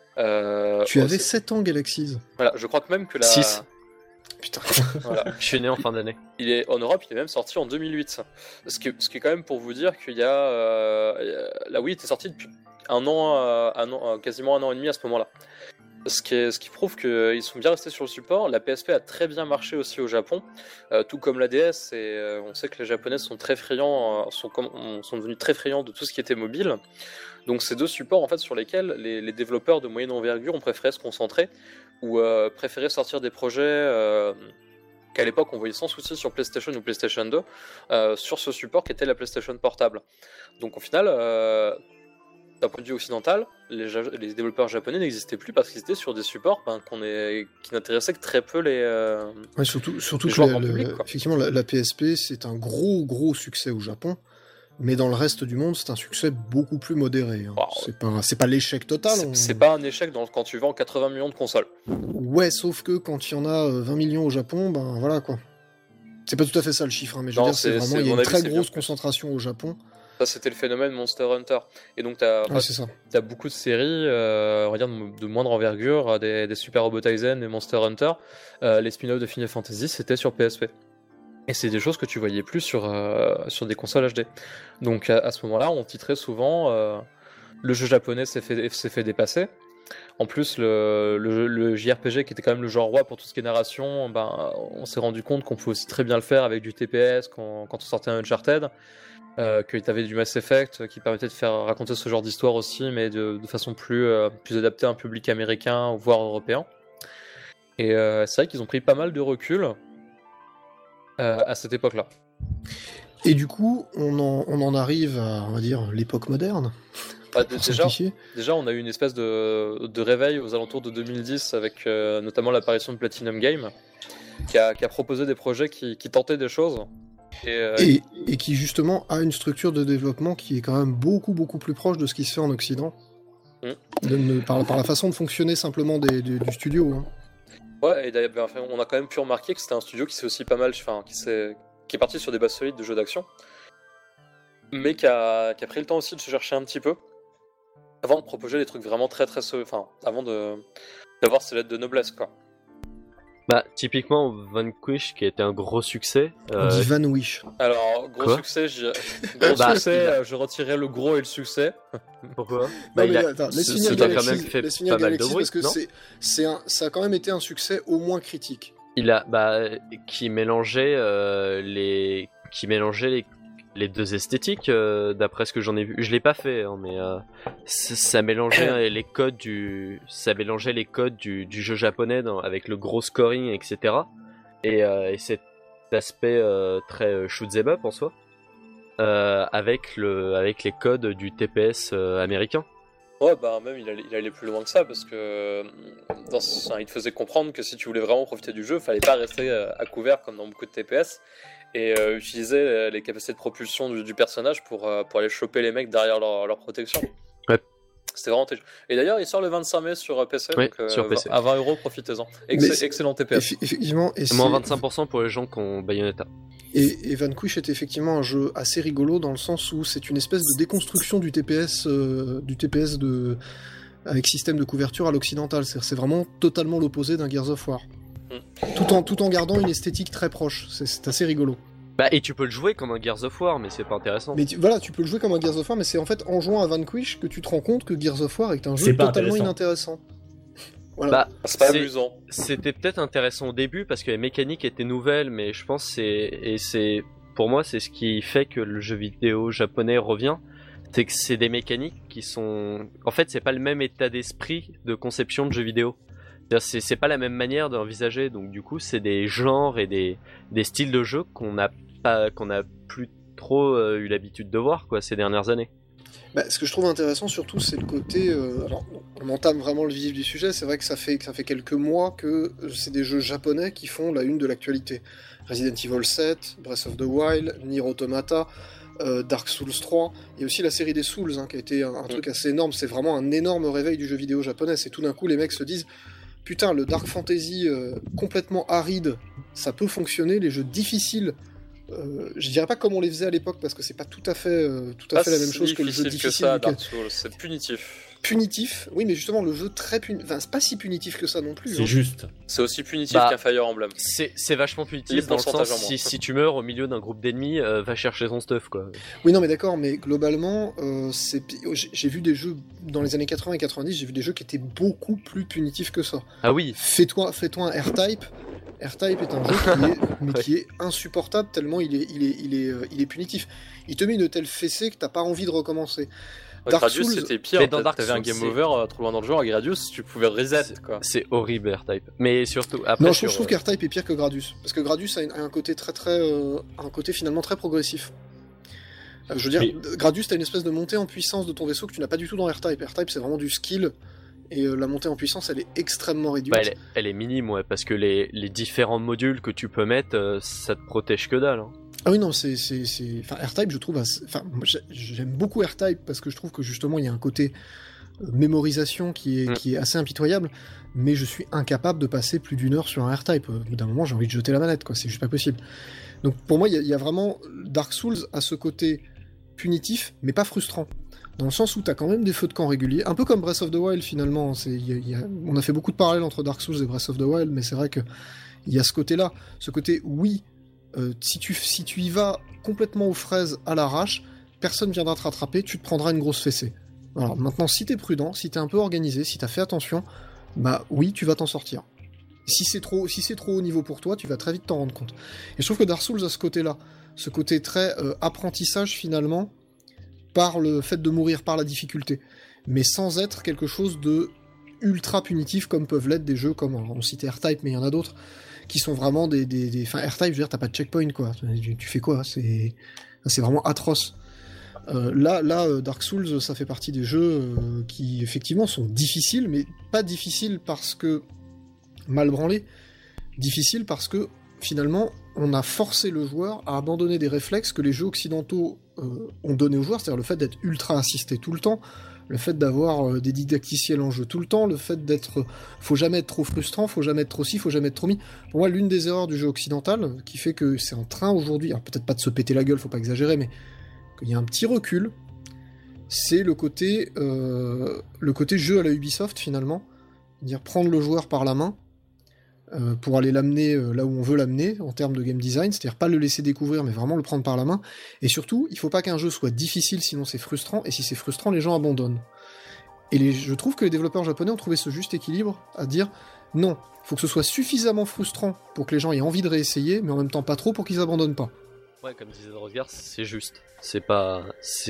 Tu avais 7 ans, Galaxies. Voilà, je crois que même que 6. Putain. Voilà. Je suis né en fin d'année. En Europe, il est même sorti en 2008. Ce qui est quand même pour vous dire qu'il y a... la Wii était sortie depuis quasiment un an et demi à ce moment-là. Ce qui prouve qu'ils sont bien restés sur le support. La PSP a très bien marché aussi au Japon, tout comme la DS. Et on sait que les Japonais sont très friands, sont devenus très friands de tout ce qui était mobile. Donc c'est deux supports en fait sur lesquels les développeurs de moyenne envergure ont préféré se concentrer ou préféré sortir des projets qu'à l'époque on voyait sans souci sur PlayStation ou PlayStation 2 sur ce support qui était la PlayStation portable. Donc au final, d'un point de vue occidental, les développeurs japonais n'existaient plus parce qu'ils étaient sur des supports qui n'intéressaient que très peu les Ouais, surtout les que joueurs grand public, quoi. effectivement, la PSP, c'est un gros succès au Japon, mais dans le reste du monde, c'est un succès beaucoup plus modéré. Hein. Wow. C'est pas l'échec total. C'est pas un échec quand tu vends 80 millions de consoles. Ouais, sauf que quand il y en a 20 millions au Japon, ben voilà quoi. C'est pas tout à fait ça le chiffre, hein, mais je veux Non, dire, c'est vraiment, il y a mon une avis, très c'est grosse bien. concentration au Japon. Ça, c'était le phénomène Monster Hunter. Et donc, Ouais, c'est ça. t'as beaucoup de séries, on va dire, de moindre envergure, des Super Robot Taisen, des Monster Hunter. Les spin-offs de Final Fantasy, c'était sur PSP. Et c'est des choses que tu voyais plus sur des consoles HD. Donc, à ce moment-là, on titrait souvent le jeu japonais s'est fait dépasser. En plus, le JRPG, qui était quand même le genre roi pour tout ce qui est narration, on s'est rendu compte qu'on pouvait aussi très bien le faire avec du TPS quand on sortait un Uncharted. Que tu avais du Mass Effect qui permettait de faire raconter ce genre d'histoire aussi, mais de façon plus adaptée à un public américain voire européen. Et c'est vrai qu'ils ont pris pas mal de recul à cette époque-là. Et du coup, on en arrive à, on va dire, l'époque moderne. Pour simplifier. Déjà, on a eu une espèce de réveil aux alentours de 2010 avec notamment l'apparition de Platinum Game qui a proposé des projets qui tentaient des choses. Et qui justement a une structure de développement qui est quand même beaucoup plus proche de ce qui se fait en Occident. Par la façon de fonctionner simplement du studio. Hein. Ouais, et d'ailleurs, on a quand même pu remarquer que c'était un studio qui s'est aussi pas mal, qui est parti sur des bases solides de jeux d'action, mais qui a pris le temps aussi de se chercher un petit peu avant de proposer des trucs vraiment très avant d'avoir ses lettres de noblesse, quoi. Bah, typiquement, Vanquish, qui a été un gros succès. On dit Vanwish. Alors, gros succès, je retirais le gros et le succès. Pourquoi? Laisse-moi quand même fait pas mal de bruit, parce que ça a quand même été un succès au moins critique. Il a, qui mélangeait les deux esthétiques, d'après ce que j'en ai vu. Je l'ai pas fait, hein, mais ça mélangeait les codes du jeu japonais avec le gros scoring, etc. Et cet aspect très shoot 'em up en soi, avec les codes du TPS américain. Ouais, même il allait plus loin que ça parce que il te faisait comprendre que si tu voulais vraiment profiter du jeu, fallait pas rester à couvert comme dans beaucoup de TPS et utiliser les capacités de propulsion du personnage pour aller choper les mecs derrière leur protection. Ouais. C'était vraiment intelligent. Et d'ailleurs, il sort le 25 mai sur PC, oui, donc sur PC. à 20€, profitez-en. Excellent TPS. Effectivement. Et moins 25% pour les gens qui ont Bayonetta. Et Vanquish est effectivement un jeu assez rigolo dans le sens où c'est une espèce de déconstruction du TPS avec système de couverture à l'occidental. C'est vraiment totalement l'opposé d'un Gears of War. Tout en gardant une esthétique très proche. C'est assez rigolo. Et tu peux le jouer comme un Gears of War, mais c'est pas intéressant. Mais tu peux le jouer comme un Gears of War, mais c'est en fait en jouant à Vanquish que tu te rends compte que Gears of War est un jeu totalement inintéressant. Voilà. C'est pas amusant. C'était peut-être intéressant au début parce que les mécaniques étaient nouvelles, mais je pense pour moi c'est ce qui fait que le jeu vidéo japonais revient, c'est que c'est des mécaniques qui sont, en fait c'est pas le même état d'esprit de conception de jeux vidéo. C'est pas la même manière d'envisager, donc du coup c'est des genres et des styles de jeu qu'on a plus trop eu l'habitude de voir ces dernières années. Ce que je trouve intéressant surtout, c'est le côté. Alors, on entame vraiment le vif du sujet. C'est vrai que ça fait quelques mois que c'est des jeux japonais qui font la une de l'actualité. Resident Evil 7, Breath of the Wild, Nier Automata, Dark Souls 3, et aussi la série des Souls, qui a été un truc assez énorme. C'est vraiment un énorme réveil du jeu vidéo japonais. C'est tout d'un coup, les mecs se disent putain, le Dark Fantasy complètement aride, ça peut fonctionner. Les jeux difficiles. Je dirais pas comme on les faisait à l'époque parce que c'est pas tout à fait la même chose que le jeu difficile. Dark Souls, c'est punitif. Punitif, oui, mais justement, le jeu très punitif. Enfin, c'est pas si punitif que ça non plus. C'est juste. C'est aussi punitif Bah, qu'un Fire Emblem. C'est vachement Les punitif dans le pourcentages sens en moins. si tu meurs au milieu d'un groupe d'ennemis, va chercher son stuff quoi. Oui, non, mais d'accord, mais globalement, j'ai vu des jeux dans les années 80 et 90, j'ai vu des jeux qui étaient beaucoup plus punitifs que ça. Ah oui, Fais-toi un R-Type. R-Type est un jeu qui est insupportable tellement il est punitif. Il te met une telle fessée que t'as pas envie de recommencer. Dark Gradius, Souls- c'était pire. Mais dans Dark T'avais un Souls, game c'est- over trop loin dans le jeu. À Gradius, tu pouvais reset, quoi. c'est horrible R-Type. Mais surtout après Non, je sur, trouve qu'R-Type est pire que Gradius. Parce que Gradius a un côté un côté finalement très progressif. Je veux dire, Oui. Gradius, t'as une espèce de montée en puissance de ton vaisseau que tu n'as pas du tout dans R-Type. R-Type, c'est vraiment du skill. Et la montée en puissance, elle est extrêmement réduite. bah, elle est minime ouais parce que les différents modules que tu peux mettre ça te protège que dalle. Hein. Ah oui, non, Enfin, R-Type, je trouve... Enfin, moi, j'aime beaucoup R-Type parce que je trouve que justement, il y a un côté mémorisation qui est assez impitoyable, mais je suis incapable de passer plus d'une heure sur un R-Type. Au bout d'un moment, j'ai envie de jeter la manette, quoi. C'est juste pas possible. Donc pour moi, il y a vraiment... Dark Souls à ce côté punitif, mais pas frustrant. Dans le sens où t'as quand même des feux de camp réguliers, un peu comme Breath of the Wild finalement. On a fait beaucoup de parallèles entre Dark Souls et Breath of the Wild, mais c'est vrai que il y a ce côté-là, ce côté oui, si tu y vas complètement aux fraises à l'arrache, personne viendra te rattraper, tu te prendras une grosse fessée. Alors maintenant, si t'es prudent, si t'es un peu organisé, si t'as fait attention, bah oui, tu vas t'en sortir. Si c'est trop haut niveau pour toi, tu vas très vite t'en rendre compte. Et je trouve que Dark Souls a ce côté-là, ce côté très apprentissage finalement, par le fait de mourir par la difficulté, mais sans être quelque chose de ultra punitif comme peuvent l'être des jeux comme on citait R-Type, mais il y en a d'autres qui sont vraiment enfin R-Type, je veux dire, t'as pas de checkpoint quoi, tu fais quoi, c'est vraiment atroce. Là, Dark Souls, ça fait partie des jeux qui effectivement sont difficiles, mais pas difficiles parce que mal branlés, difficiles parce que finalement on a forcé le joueur à abandonner des réflexes que les jeux occidentaux ont donné aux joueurs, c'est-à-dire le fait d'être ultra assisté tout le temps, le fait d'avoir des didacticiels en jeu tout le temps, le fait d'être... faut jamais être trop frustrant, faut jamais être trop ci, faut jamais être trop mis. Pour moi, l'une des erreurs du jeu occidental, qui fait que c'est en train aujourd'hui, alors peut-être pas de se péter la gueule, faut pas exagérer, mais qu'il y a un petit recul, c'est le côté jeu à la Ubisoft finalement, c'est-à-dire prendre le joueur par la main, pour aller l'amener là où on veut l'amener en termes de game design, c'est-à-dire pas le laisser découvrir mais vraiment le prendre par la main, et surtout il faut pas qu'un jeu soit difficile sinon c'est frustrant, et si c'est frustrant les gens abandonnent. Et je trouve que les développeurs japonais ont trouvé ce juste équilibre à dire non, il faut que ce soit suffisamment frustrant pour que les gens aient envie de réessayer, mais en même temps pas trop pour qu'ils abandonnent pas. Ouais, comme disait Rosgar, c'est juste. C'est pas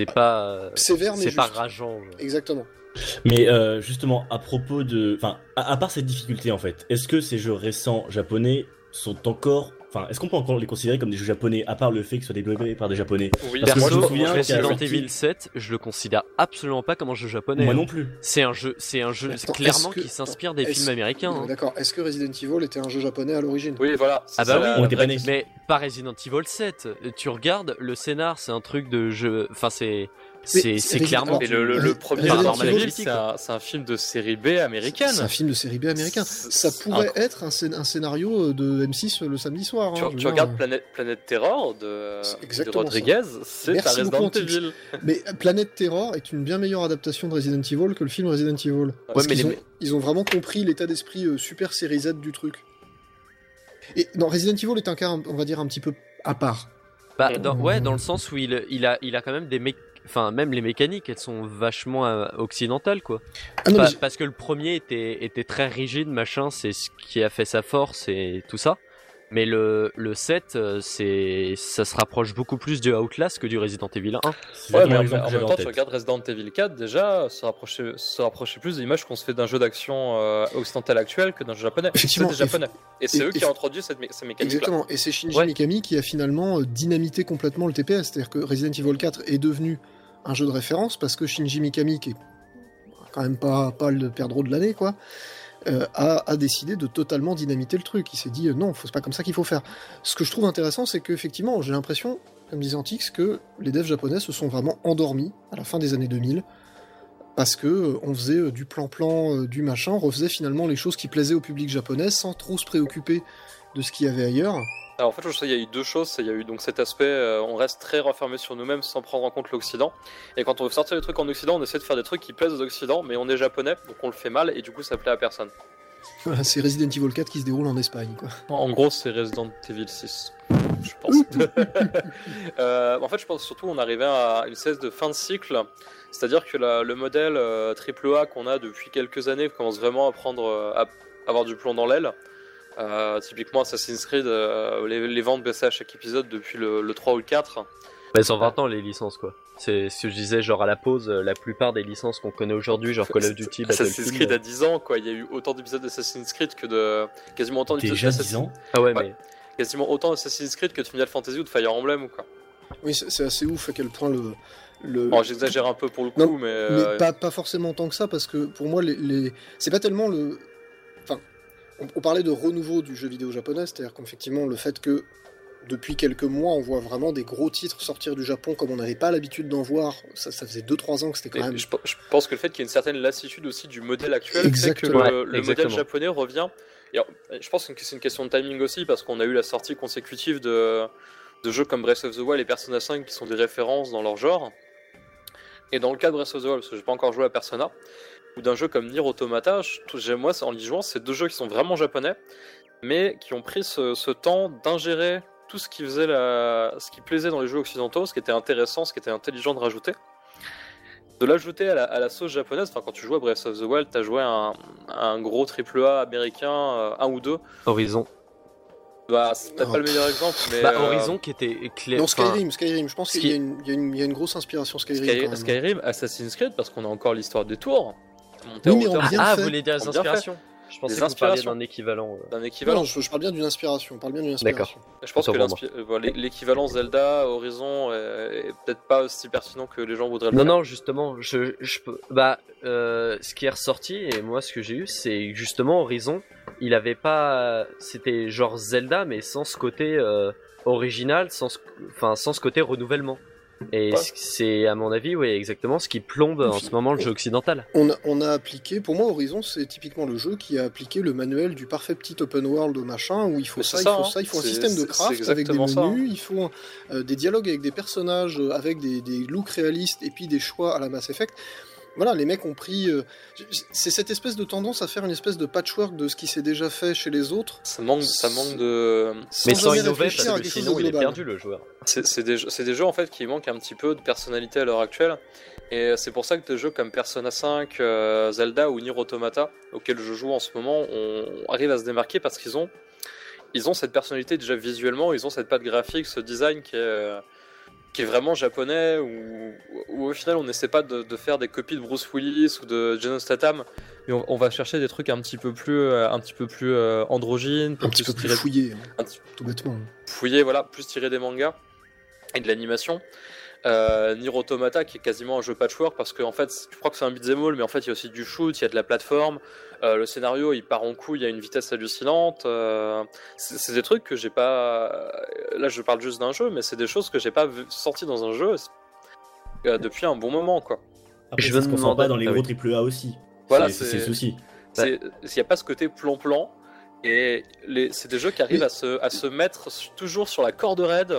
Sévère mais c'est pas juste. rageant. Exactement. Mais justement, à propos de... Enfin, à part cette difficulté, en fait, est-ce que ces jeux récents japonais sont encore... Enfin, est-ce qu'on peut encore les considérer comme des jeux japonais, à part le fait qu'ils soient développés par des japonais? Oui, Parce que moi, je me Perso, souviens Resident qu'il y a- Evil 7, je le considère absolument pas comme un jeu japonais. Moi hein. non plus. C'est un jeu Attends, clairement est-ce que- qui s'inspire des est-ce- films américains. Non, hein. D'accord, est-ce que Resident Evil était un jeu japonais à l'origine? Oui, voilà. Ah bah oui, on était pas nés. Mais pas Resident Evil 7. Tu regardes le scénar, c'est un truc de jeu. Enfin, c'est Resident- clairement. Et le premier Resident Resident Evil, Evil, c'est un film de série B américaine. C'est un film de série B américain. Ça C'est pourrait être un scénario de M6 le samedi soir. Tu, hein, je veux tu dire. regardes Planète Terror de exactement Rodriguez, c'est Merci un Resident beaucoup, Antix. Evil. Mais Planète Terror est une bien meilleure adaptation de Resident Evil que le film Resident Evil. Parce mais qu'ils les- ils ont vraiment compris l'état d'esprit super série Z du truc. Et non, Resident Evil est un cas, on va dire, un petit peu à part. Bah, dans le sens où il a quand même enfin, même les mécaniques, elles sont vachement occidentales, quoi. Ah non, mais Parce que le premier était très rigide, machin, c'est ce qui a fait sa force et tout ça. Mais le 7, ça se rapproche beaucoup plus du Outlast que du Resident Evil 1. C'est Ouais, exactement mais en l'exemple que j'avais même en temps, tu tête. regardes Resident Evil 4, déjà, se rapprochait plus de l'image qu'on se fait d'un jeu d'action occidental actuel que d'un jeu japonais. Effectivement, C'est des japonais. Et c'est eux qui et- ont introduit ces mécaniques-là. Exactement, et c'est Shinji Ouais. Mikami qui a finalement dynamité complètement le TPS, c'est-à-dire que Resident Evil 4 est devenu un jeu de référence parce que Shinji Mikami, qui est quand même pas le perdreau de l'année, quoi, a décidé de totalement dynamiter le truc. Il s'est dit non, c'est pas comme ça qu'il faut faire. Ce que je trouve intéressant, c'est qu'effectivement, j'ai l'impression, comme disait Antix, que les devs japonais se sont vraiment endormis à la fin des années 2000 parce que on faisait du plan-plan, du machin, on refaisait finalement les choses qui plaisaient au public japonais sans trop se préoccuper de ce qu'il y avait ailleurs. Alors en fait, je sais, il y a eu deux choses. Il y a eu donc cet aspect, on reste très renfermé sur nous-mêmes sans prendre en compte l'Occident. Et quand on veut sortir des trucs en Occident, on essaie de faire des trucs qui plaisent aux Occidents, mais on est japonais, donc on le fait mal, et du coup ça plaît à personne. Voilà, c'est Resident Evil 4 qui se déroule en Espagne, quoi. En gros, c'est Resident Evil 6, je pense. En fait, je pense surtout on arrivait à une espèce de fin de cycle, c'est-à-dire que le modèle AAA qu'on a depuis quelques années commence vraiment à prendre, à avoir du plomb dans l'aile. Typiquement Assassin's Creed, les ventes baissaient à chaque épisode depuis le 3 ou le 4. Bah, ils ont 20 ans les licences quoi. C'est ce que je disais, genre à la pause, la plupart des licences qu'on connaît aujourd'hui, genre Call of Duty, Assassin's Creed a 10 ans quoi, il y a eu autant d'épisodes d'Assassin's Creed que de... quasiment autant d'épisodes Déjà 10 ans. Ah ouais, Ouais. mais Quasiment autant d'Assassin's Creed que de Final Fantasy ou de Fire Emblem ou quoi. Oui, c'est assez ouf à quel point le... Bon, j'exagère un peu pour le coup, Non, mais... Mais pas forcément tant que ça, parce que pour moi, c'est pas tellement le... Enfin, on parlait de renouveau du jeu vidéo japonais, c'est-à-dire qu'effectivement, le fait que depuis quelques mois, on voit vraiment des gros titres sortir du Japon comme on n'avait pas l'habitude d'en voir, ça faisait 2-3 ans que c'était quand même... Je pense que le fait qu'il y ait une certaine lassitude aussi du modèle actuel, c'est que Exactement. le modèle japonais revient... Et alors, je pense que c'est une question de timing aussi, parce qu'on a eu la sortie consécutive de jeux comme Breath of the Wild et Persona 5 qui sont des références dans leur genre. Et dans le cas de Breath of the Wild, parce que j'ai pas encore joué à Persona, ou d'un jeu comme Nier Automata, moi en y jouant, c'est deux jeux qui sont vraiment japonais, mais qui ont pris ce temps d'ingérer tout ce qui faisait ce qui plaisait dans les jeux occidentaux, ce qui était intéressant, ce qui était intelligent de rajouter. De l'ajouter à la sauce japonaise, enfin quand tu joues à Breath of the Wild, t'as joué à un gros AAA américain, un ou deux. Horizon. Bah, c'est peut-être pas le meilleur exemple, mais... Horizon qui était clair. Non, Skyrim, je pense qu'il y a une grosse inspiration Skyrim. Quand même. Skyrim, Assassin's Creed, parce qu'on a encore l'histoire des tours. Oui, mais on bien fait. Vous voulez dire les On bien inspirations? Je pensais Des que vous parliez inspirations. d'un équivalent. D'un équivalent. Non, je parle bien d'une inspiration. On parle bien d'une inspiration. Je pense Autant que l'équivalent Zelda, Horizon, est peut-être pas aussi pertinent que les gens voudraient le Non, faire. non, justement, ce qui est ressorti, et moi ce que j'ai eu, c'est justement Horizon, il avait pas... C'était genre Zelda, mais sans ce côté original, sans ce côté renouvellement. Et Ouais. c'est à mon avis, oui, exactement ce qui plombe en ce moment le jeu occidental. On a appliqué, pour moi, Horizon, c'est typiquement le jeu qui a appliqué le manuel du parfait petit open world machin, où il faut Mais ça, c'est il ça, faut hein. ça, il faut un C'est- système de c'est craft avec des exactement ça, menus, il faut des dialogues avec des personnages, avec des looks réalistes, et puis des choix à la Mass Effect. Voilà, les mecs ont pris... c'est cette espèce de tendance à faire une espèce de patchwork de ce qui s'est déjà fait chez les autres, Ça manque de... Mais sans jamais innover, réfléchir à parce que quelque chose sinon de il est global. perdu le joueur. C'est des jeux en fait qui manquent un petit peu de personnalité à l'heure actuelle. Et c'est pour ça que des jeux comme Persona 5, Zelda ou Nier Automata, auxquels je joue en ce moment, on arrive à se démarquer parce qu'ils ont cette personnalité déjà visuellement, ils ont cette patte graphique, ce design qui est vraiment japonais, où au final on n'essaie pas de faire des copies de Bruce Willis ou de Jason Statham, mais on va chercher des trucs un petit peu plus androgynes, un petit peu plus fouillé, hein, un petit tout bêtement. fouillé, voilà, plus tiré des mangas et de l'animation. Nier Automata qui est quasiment un jeu patchwork parce que en fait tu crois que c'est un beat'em all mais en fait il y a aussi du shoot, il y a de la plateforme, le scénario il part en couille à une vitesse hallucinante, c'est des trucs que j'ai pas, là je parle juste d'un jeu mais c'est des choses que j'ai pas sorties dans un jeu depuis un bon moment quoi. Après, Je ça me se ressent demandais- pas dans les ah gros oui. AAA aussi. Voilà, c'est le souci. Il n'y a pas ce côté plan-plan et c'est des jeux qui arrivent à se mettre toujours sur la corde raide,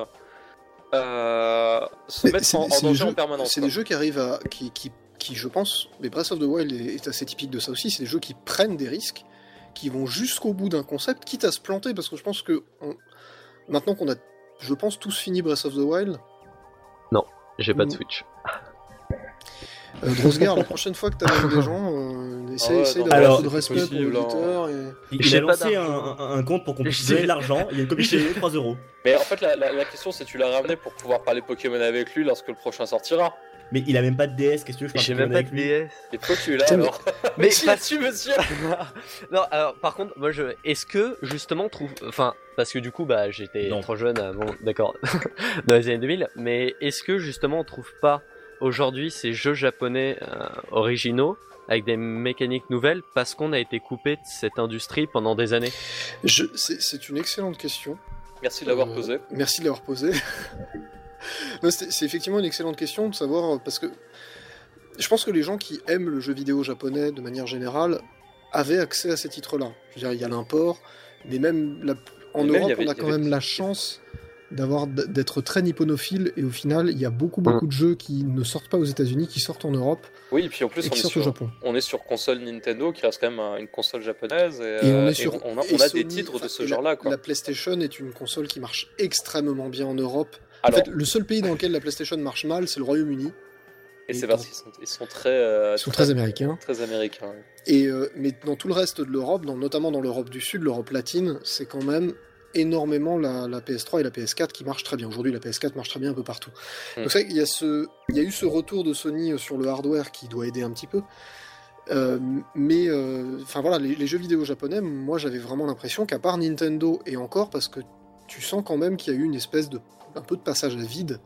se Mais mettre en des danger jeux- en permanence. C'est quoi. des jeux qui arrivent à... qui, je pense, mais Breath of the Wild est assez typique de ça aussi, c'est des jeux qui prennent des risques, qui vont jusqu'au bout d'un concept, quitte à se planter, parce que je pense que... Maintenant qu'on a, je pense, tous fini Breath of the Wild, J'ai pas de Switch. Drosgar, la prochaine fois que t'as des gens, essaye non, d'avoir alors, un peu de respect pour possible, l'auditeur. Et... Il J'ai a pas lancé d'argent. un compte pour qu'on puisse J'ai- donner de l'argent. Il y a une copie de 3 €. Mais en fait, la question c'est tu l'as ramené pour pouvoir parler Pokémon avec lui lorsque le prochain sortira. Mais il a même pas de DS. Qu'est-ce que tu veux? Je J'ai parle même pas de avec lui. DS. Et pourquoi tu es là Putain, alors? Mais Qui là-dessus, monsieur? Non, alors par contre, moi est-ce que justement parce que du coup j'étais Non. trop jeune d'accord, dans les années 2000, mais est-ce que justement on trouve pas aujourd'hui ces jeux japonais originaux avec des mécaniques nouvelles parce qu'on a été coupé de cette industrie pendant des années? C'est une excellente question. Merci de l'avoir posé. Merci de l'avoir posé. Non, c'est effectivement une excellente question de savoir, parce que je pense que les gens qui aiment le jeu vidéo japonais de manière générale avaient accès à ces titres-là. Je veux dire, il y a l'import, mais même En Même, Europe, il y avait- on a il y quand avait- même la chance d'être très nipponophile, et au final, il y a beaucoup de jeux qui ne sortent pas aux États-Unis, qui sortent en Europe Oui, et puis en plus, et qui sortent au Japon. on est sur console Nintendo, qui reste quand même une console japonaise, Et on est sur on a et des Sony, titres de enfin, ce et genre-là, quoi. La PlayStation est une console qui marche extrêmement bien en Europe. Alors, En fait, le seul pays dans lequel la PlayStation marche mal, c'est le Royaume-Uni. et c'est et parce qu'ils sont très, Ils sont très américains. très américains. Ouais. Mais dans tout le reste de l'Europe, notamment dans l'Europe du Sud, l'Europe latine, c'est quand même énormément la PS3 et la PS4 qui marchent très bien. Aujourd'hui, la PS4 marche très bien un peu partout. Donc c'est vrai qu'il y a eu ce retour de Sony sur le hardware qui doit aider un petit peu. Enfin voilà, les jeux vidéo japonais, moi j'avais vraiment l'impression qu'à part Nintendo, et encore parce que tu sens quand même qu'il y a eu une espèce un peu de passage à vide.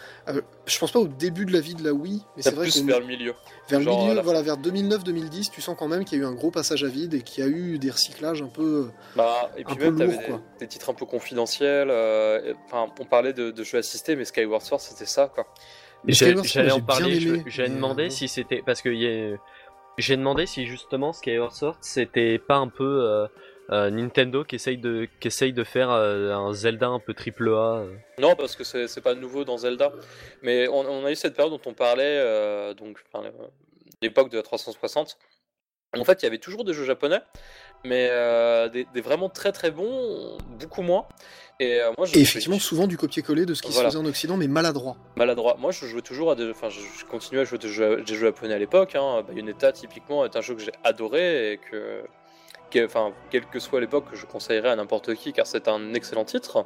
Je pense pas au début de la vie de la Wii, mais c'est vrai plus que vers le milieu. vers le genre à milieu, la voilà, vers 2009-2010, tu sens quand même qu'il y a eu un gros passage à vide et qu'il y a eu des recyclages un peu. Et un puis peu même, t'avais lourd, quoi. des titres un peu confidentiels. Enfin, on parlait de jeux assistés, mais Skyward Sword, c'était ça, quoi. Mais Skyward Sword, J'allais en j'ai bien parler, aimé, j'allais mais, demander bon. si c'était. Parce que j'ai demandé si justement Skyward Sword c'était pas un peu Nintendo qui essaye de faire un Zelda un peu triple A. Non, parce que c'est pas nouveau dans Zelda. Mais on a eu cette période dont on parlait, l'époque de la 360. En fait, il y avait toujours des jeux japonais, mais des vraiment très très bons, beaucoup moins. Et moi, Et effectivement, souvent du copier-coller de ce qui Voilà. se faisait en Occident, mais maladroit. maladroit. Moi, je jouais toujours Enfin, je continuais à jouer des jeux japonais à l'époque. Bayonetta, typiquement, est un jeu que j'ai adoré et enfin, quelle que soit l'époque, que je conseillerais à n'importe qui, car c'est un excellent titre.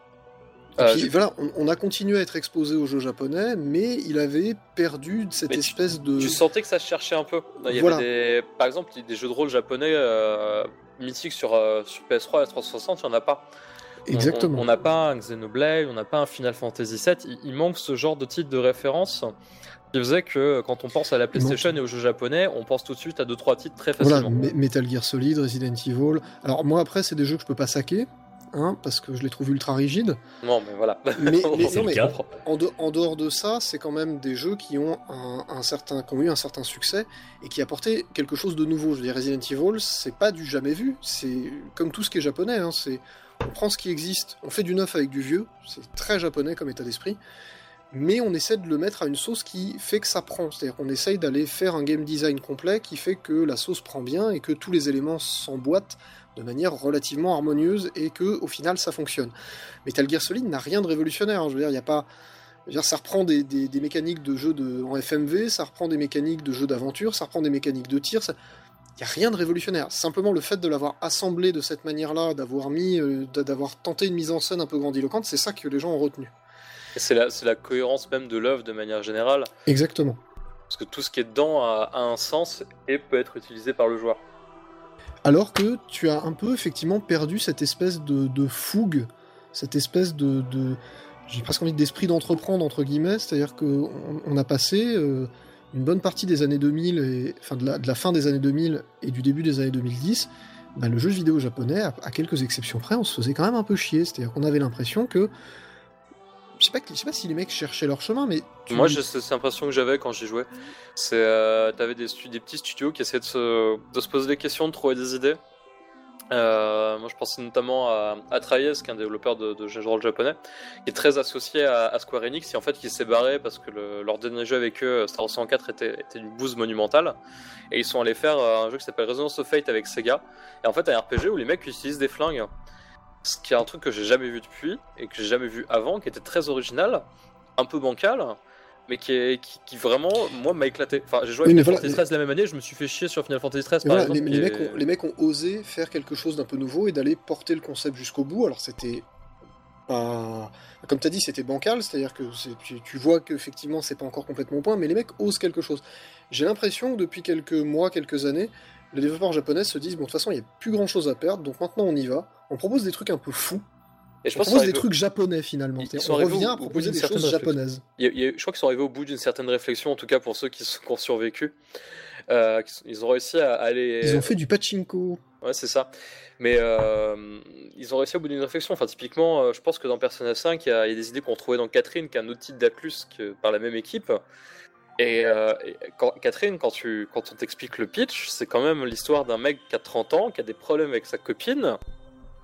Et puis voilà, on a continué à être exposé aux jeux japonais, mais il avait perdu cette Mais espèce de. Tu sentais que ça se cherchait un peu. Il y Voilà. avait par exemple, des jeux de rôle japonais mythiques sur PS3 et 360, il n'y en a pas. Exactement. On n'a pas un Xenoblade, on n'a pas un Final Fantasy VII. Il manque ce genre de titre de référence qui faisait que quand on pense à la PlayStation et aux jeux japonais, on pense tout de suite à 2-3 titres très Voilà, facilement. Metal Gear Solid, Resident Evil. Alors moi après, c'est des jeux que je peux pas saquer, parce que je les trouve ultra rigides. Non, mais voilà. Mais C'est non, le mais cas. en dehors de ça, c'est quand même des jeux qui ont qui ont eu un certain succès et qui apportaient quelque chose de nouveau. Je veux dire, Resident Evil, c'est pas du jamais vu. C'est comme tout ce qui est japonais. On prend ce qui existe, on fait du neuf avec du vieux. C'est très japonais comme état d'esprit. Mais on essaie de le mettre à une sauce qui fait que ça prend. C'est-à-dire qu'on essaye d'aller faire un game design complet qui fait que la sauce prend bien et que tous les éléments s'emboîtent de manière relativement harmonieuse et que au final ça fonctionne. Metal Gear Solid n'a rien de révolutionnaire. Je veux dire, il y a pas. Je veux dire, ça reprend des mécaniques de jeu en FMV, ça reprend des mécaniques de jeu d'aventure, ça reprend des mécaniques de tir. Il n'y a rien de révolutionnaire. Simplement le fait de l'avoir assemblé de cette manière-là, d'avoir tenté une mise en scène un peu grandiloquente, c'est ça que les gens ont retenu. Et c'est la cohérence même de l'œuvre de manière générale. Exactement. Parce que tout ce qui est dedans a un sens et peut être utilisé par le joueur. Alors que tu as un peu effectivement perdu cette espèce de fougue, cette espèce j'ai presque envie d'esprit d'entreprendre entre guillemets, c'est-à-dire qu'on a passé une bonne partie des années 2000, de la fin des années 2000 et du début des années 2010, le jeu vidéo japonais, à quelques exceptions près, on se faisait quand même un peu chier, c'est-à-dire qu'on avait l'impression que je sais pas si les mecs cherchaient leur chemin, mais Moi, c'est l'impression que j'avais quand j'y jouais. T'avais des petits studios qui essayaient de se poser des questions, de trouver des idées. Moi, je pensais notamment à Atraes, qui est un développeur de jeux de rôle japonais, qui est très associé à Square Enix, et en fait qui s'est barré parce que leur dernier jeu avec eux, Star Wars 104, était une bouse monumentale. Et ils sont allés faire un jeu qui s'appelle Resonance of Fate avec Sega. Et en fait, un RPG où les mecs utilisent des flingues. Ce qui est un truc que j'ai jamais vu depuis, et que j'ai jamais vu avant, qui était très original, un peu bancal, mais qui vraiment, moi, m'a éclaté. Enfin, j'ai joué à Final Fantasy XIII la même année, je me suis fait chier sur Final Fantasy XIII, par exemple. Les mecs ont osé faire quelque chose d'un peu nouveau et d'aller porter le concept jusqu'au bout. Alors c'était pas... Comme tu as dit, c'était bancal, c'est-à-dire que tu vois qu'effectivement c'est pas encore complètement au point, mais les mecs osent quelque chose. J'ai l'impression que depuis quelques mois, quelques années, les développeurs japonais se disent, bon, de toute façon, il n'y a plus grand-chose à perdre, donc maintenant on y va. On propose des trucs un peu fous. Et je on pense propose des trucs japonais, finalement. On revient à proposer des choses japonaises. Je crois qu'ils sont arrivés au bout d'une certaine réflexion, en tout cas pour ceux qui ont survécu. Ils ont réussi à aller... Ils ont fait du pachinko. Ouais, c'est ça. Mais ils ont réussi au bout d'une réflexion. Enfin, typiquement, je pense que dans Persona 5, il y a des idées qu'on trouvait dans Catherine, qui est un autre titre d'Atlus par la même équipe. Et Catherine, quand on t'explique le pitch, c'est quand même l'histoire d'un mec qui a 30 ans, qui a des problèmes avec sa copine,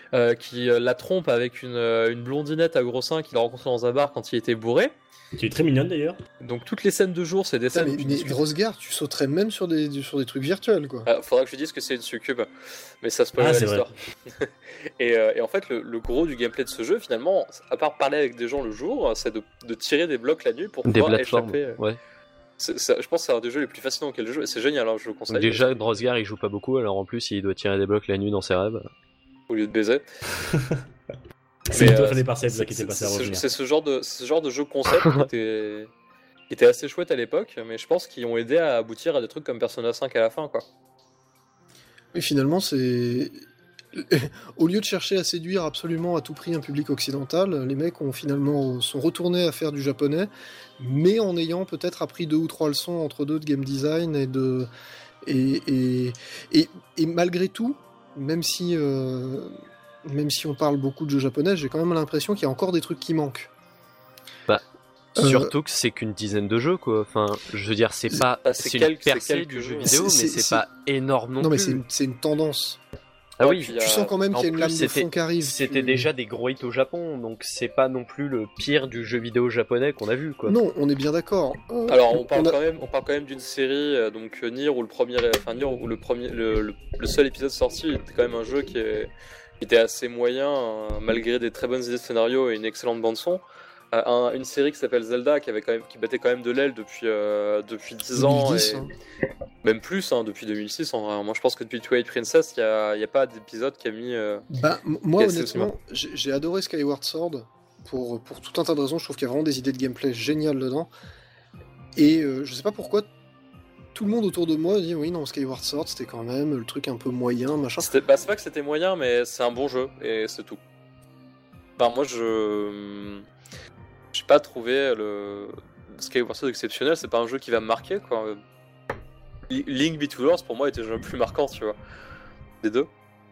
qui la trompe avec une blondinette à gros seins qu'il a rencontrée dans un bar quand il était bourré. Qui est très mignonne d'ailleurs. Donc toutes les scènes de jour, c'est des scènes... Mais Rosgard, tu sauterais même sur des trucs virtuels, quoi. Faudra que je dise que c'est une succube, mais ça spoil l'histoire. et en fait, le gros du gameplay de ce jeu, finalement, à part parler avec des gens le jour, c'est de tirer des blocs la nuit pour pouvoir échapper. Ouais. Je pense que c'est un des jeux les plus fascinants auquel je joue, et c'est génial, hein, je le conseille. Déjà, Rosgard, il joue pas beaucoup, alors en plus, il doit tirer des blocs la nuit dans ses rêves. Au lieu de baiser. C'est des parcelles, vous inquiétez pas, ça va revenir. C'est ce genre de jeu concept qui était assez chouette à l'époque, mais je pense qu'ils ont aidé à aboutir à des trucs comme Persona 5 à la fin, quoi. Oui, finalement, c'est... Au lieu de chercher à séduire absolument à tout prix un public occidental, les mecs sont retournés à faire du japonais, mais en ayant peut-être appris 2 ou 3 leçons entre deux de game design et malgré tout, même si on parle beaucoup de jeux japonais, j'ai quand même l'impression qu'il y a encore des trucs qui manquent. Surtout que c'est qu'une dizaine de jeux, quoi. Enfin, je veux dire, c'est une percée du jeu vidéo, mais c'est pas énorme non plus. Mais c'est une tendance. Ah oui, tu sens quand même qu'il y a une lame de fond qui arrive. C'était déjà des gros hits au Japon, donc c'est pas non plus le pire du jeu vidéo japonais qu'on a vu, quoi. Non, on est bien d'accord. Alors on parle quand même d'une série, donc Nier, où le seul épisode sorti était quand même un jeu qui était assez moyen, malgré des très bonnes idées de scénario et une excellente bande son. Une série qui s'appelle Zelda qui battait quand même de l'aile depuis 10 ans 2010, et même plus, depuis 2006 en vrai. Moi je pense que depuis Twilight Princess il y a pas d'épisode qui a mis moi honnêtement j'ai adoré Skyward Sword pour tout un tas de raisons. Je trouve qu'il y a vraiment des idées de gameplay géniales dedans et je sais pas pourquoi tout le monde autour de moi dit oui non, Skyward Sword c'était quand même le truc un peu moyen machin. C'est pas que c'était moyen, mais c'est un bon jeu et c'est tout. Moi j'ai pas trouvé le Skyward Sword exceptionnel, c'est pas un jeu qui va me marquer, quoi. Link Between Worlds pour moi était le jeu le plus marquant, tu vois, des deux.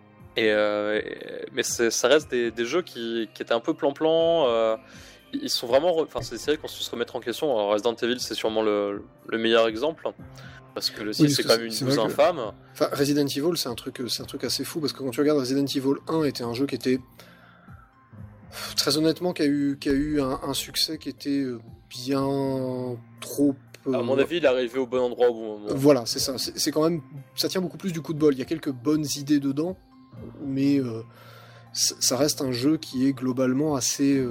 Mais ça reste des jeux qui étaient un peu plan-plan. Ils sont vraiment, c'est des séries qu'on se remettre en question. Alors Resident Evil c'est sûrement le meilleur exemple. Parce que le 6 c'est quand même une bouse infâme. Resident Evil c'est un truc assez fou parce que quand tu regardes Resident Evil 1 était un jeu qui était très honnêtement, qui a eu un succès qui était bien trop... À mon avis, il est arrivé au bon endroit au bon moment. Voilà, c'est ça. C'est quand même... Ça tient beaucoup plus du coup de bol. Il y a quelques bonnes idées dedans, mais ça reste un jeu qui est globalement assez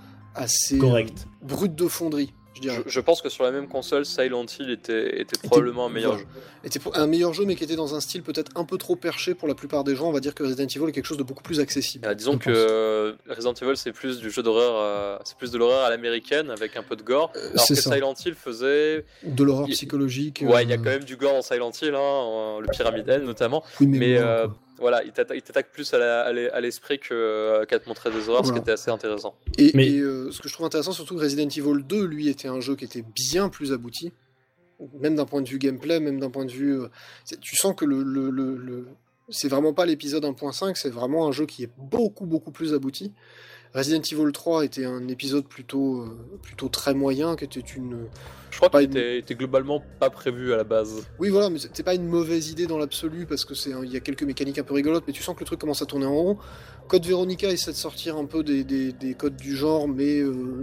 correct. Brut de fonderie. Je pense que sur la même console, Silent Hill était probablement un meilleur jeu. Était un meilleur jeu, mais qui était dans un style peut-être un peu trop perché pour la plupart des gens. On va dire que Resident Evil est quelque chose de beaucoup plus accessible. Disons que Resident Evil, c'est plus du jeu d'horreur, c'est plus de l'horreur à l'américaine avec un peu de gore. Alors que Silent Hill faisait de l'horreur psychologique. Ouais, il y a quand même du gore dans Silent Hill, le Pyramidal notamment. Oui, mais voilà, il t'attaque plus à l'esprit qu'à te montrer des horreurs, ce qui était assez intéressant. Et ce que je trouve intéressant, surtout que Resident Evil 2, lui, était un jeu qui était bien plus abouti, même d'un point de vue gameplay, même d'un point de vue... tu sens que c'est vraiment pas l'épisode 1.5, c'est vraiment un jeu qui est beaucoup, beaucoup plus abouti. Resident Evil 3 était un épisode plutôt très moyen, qui était une... Je crois qu'il était globalement pas prévu à la base. Oui, voilà, mais c'était pas une mauvaise idée dans l'absolu, parce que il y a quelques mécaniques un peu rigolotes, mais tu sens que le truc commence à tourner en rond. Code Veronica essaie de sortir un peu des codes du genre, mais...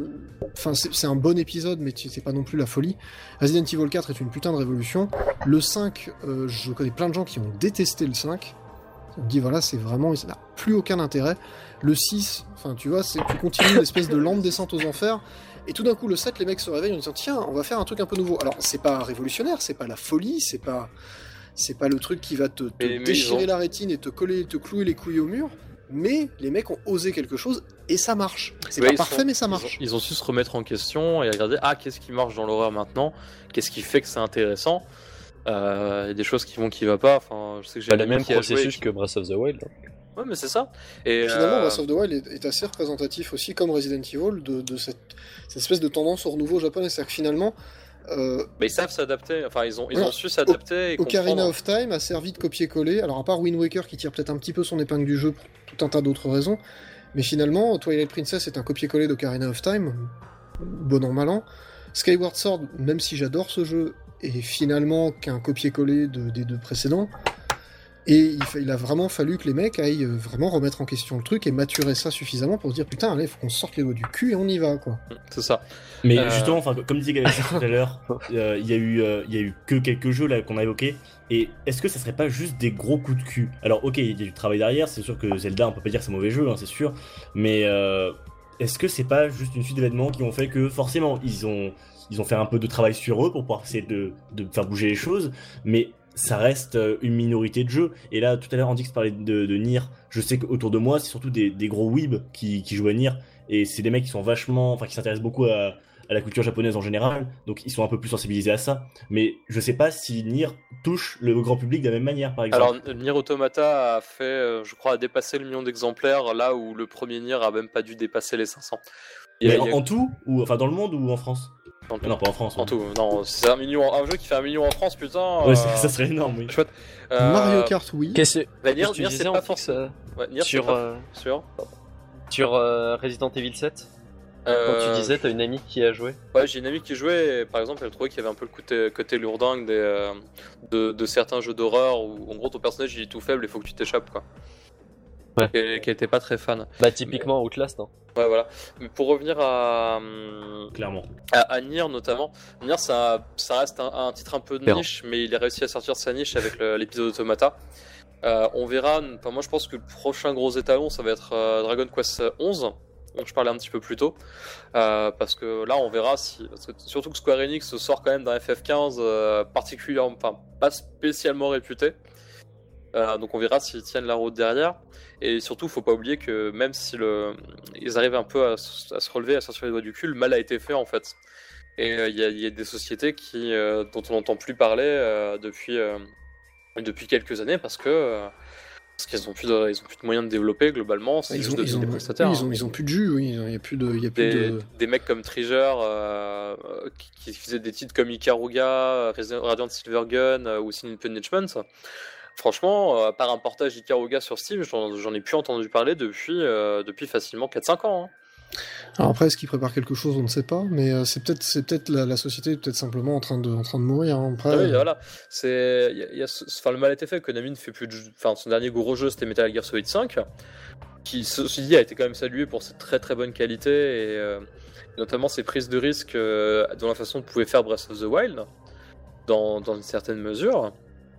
c'est un bon épisode, mais c'est pas non plus la folie. Resident Evil 4 est une putain de révolution. Le 5, je connais plein de gens qui ont détesté le 5. On me dit, voilà, ça n'a plus aucun intérêt. Le 6, tu vois, tu continues l'espèce de lente descente aux enfers, et tout d'un coup, le 7, les mecs se réveillent en disant, tiens, on va faire un truc un peu nouveau. Alors, c'est pas révolutionnaire, c'est pas la folie, c'est pas le truc qui va te déchirer la rétine et te clouer les couilles au mur, mais les mecs ont osé quelque chose, et ça marche. C'est pas parfait, mais ça marche. Ils ont su se remettre en question et regarder, qu'est-ce qui marche dans l'horreur maintenant? Qu'est-ce qui fait que c'est intéressant? Il y a des choses qui vont, qui va pas. Je sais que j'ai le même processus que Breath of the Wild. Ouais, mais c'est ça. Et finalement, Breath of the Wild est assez représentatif aussi, comme Resident Evil, de cette espèce de tendance au renouveau japonais. C'est-à-dire que finalement... Mais ils savent s'adapter, ils ont su s'adapter et Ocarina of Time a servi de copier-coller, alors à part Wind Waker qui tire peut-être un petit peu son épingle du jeu pour tout un tas d'autres raisons, mais finalement, Twilight Princess est un copier-coller d'Ocarina of Time, bon an mal an. Skyward Sword, même si j'adore ce jeu, est finalement qu'un copier-coller des deux précédents. Et il a vraiment fallu que les mecs aillent vraiment remettre en question le truc et maturer ça suffisamment pour se dire putain, allez, faut qu'on se sorte les doigts du cul et on y va, quoi. C'est ça. Mais justement, enfin, comme disait Galaxy tout à l'heure, il y a eu que quelques jeux là qu'on a évoqués. Et est-ce que ça serait pas juste des gros coups de cul? Alors, ok, il y a du travail derrière. C'est sûr que Zelda, on peut pas dire que c'est un mauvais jeu, hein, c'est sûr. Mais est-ce que c'est pas juste une suite d'événements qui ont fait que forcément ils ont fait un peu de travail sur eux pour pouvoir essayer de faire bouger les choses, mais ça reste une minorité de jeux. Et là, tout à l'heure, Andix parlait de Nier. Je sais qu'autour de moi, c'est surtout des gros weebs qui jouent à Nier. Et c'est des mecs qui sont qui s'intéressent beaucoup à la culture japonaise en général. Donc, ils sont un peu plus sensibilisés à ça. Mais je sais pas si Nier touche le grand public de la même manière, par exemple. Alors, Nier Automata a fait, je crois, a dépassé le million d'exemplaires, là où le premier Nier a même pas dû dépasser les 500. En tout ou enfin dans le monde ou en France? Non, pas en France. En tout, non, c'est un jeu qui fait 1 million en France, putain. Ouais, ça serait énorme, oui. Chouette. Mario Kart, oui. Nier, c'est pas forcément. Sur Resident Evil 7. Quand tu disais, t'as une amie qui a joué. Ouais, j'ai une amie qui jouait, et par exemple, elle trouvait qu'il y avait un peu le côté lourdingue de certains jeux d'horreur où en gros ton personnage il est tout faible et faut que tu t'échappes, quoi. Ouais. Qui était pas très fan. Bah, typiquement Outlast, hein. Ouais, voilà. Mais pour revenir Clairement. à Nier notamment, Nier ça reste un titre un peu de niche, mais il a réussi à sortir de sa niche avec l'épisode Automata. On verra, enfin, moi je pense que le prochain gros étalon ça va être Dragon Quest 11, dont je parlais un petit peu plus tôt, parce que là on verra surtout que Square Enix sort quand même d'un FF15 particulièrement, enfin pas spécialement réputé. Donc on verra s'ils tiennent la route derrière. Et surtout, faut pas oublier que même si ils arrivent un peu à se relever, à sortir les doigts du cul, le mal a été fait en fait. Et il y a des sociétés dont on n'entend plus parler depuis quelques années parce qu'ils ont plus de moyens de développer globalement. C'est juste des prestataires. Ils ont plus de jus, oui. Il y a plus de. Des mecs comme Treasure qui faisaient des titres comme Ikaruga, Radiant Silvergun ou Sin Punishment. Franchement, à part un portage Ikaruga sur Steam, j'en ai plus entendu parler depuis facilement 4-5 ans. Hein. Alors après, est-ce qu'ils préparent quelque chose, on ne sait pas, mais c'est peut-être la société est peut-être simplement en train de mourir. Hein. Après, oui, voilà. Le mal a été fait. Konami ne fait plus son dernier gros jeu, c'était Metal Gear Solid 5, qui, ceci dit, a été quand même salué pour ses très très bonne qualité et notamment ses prises de risque dans la façon dont pouvait faire Breath of the Wild, dans une certaine mesure.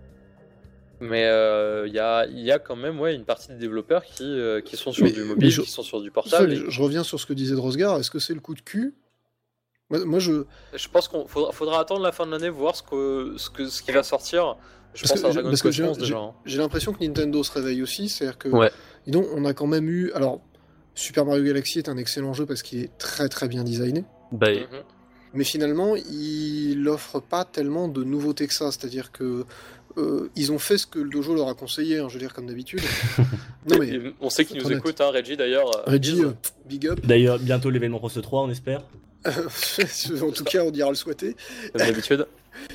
Mais il y a quand même une partie des développeurs qui sont sur du mobile, qui sont sur du portable. Je reviens sur ce que disait Drosgar. Est-ce que c'est le coup de cul? Moi, je pense qu'il faudra attendre la fin de l'année, voir ce qui va sortir. Je pense à Dragon Quest 11 déjà. J'ai l'impression que Nintendo se réveille aussi. C'est-à-dire que donc, on a quand même eu... Alors, Super Mario Galaxy est un excellent jeu parce qu'il est très très bien designé. Mais finalement, il offre pas tellement de nouveautés que ça. C'est-à-dire que ils ont fait ce que le dojo leur a conseillé, hein, je veux dire, comme d'habitude. Non, mais on sait qu'ils nous écoutent, hein, Reggie d'ailleurs. Reggie, big up. D'ailleurs, bientôt l'événement Rose 3, on espère. En tout cas, on dira le souhaiter. Comme d'habitude.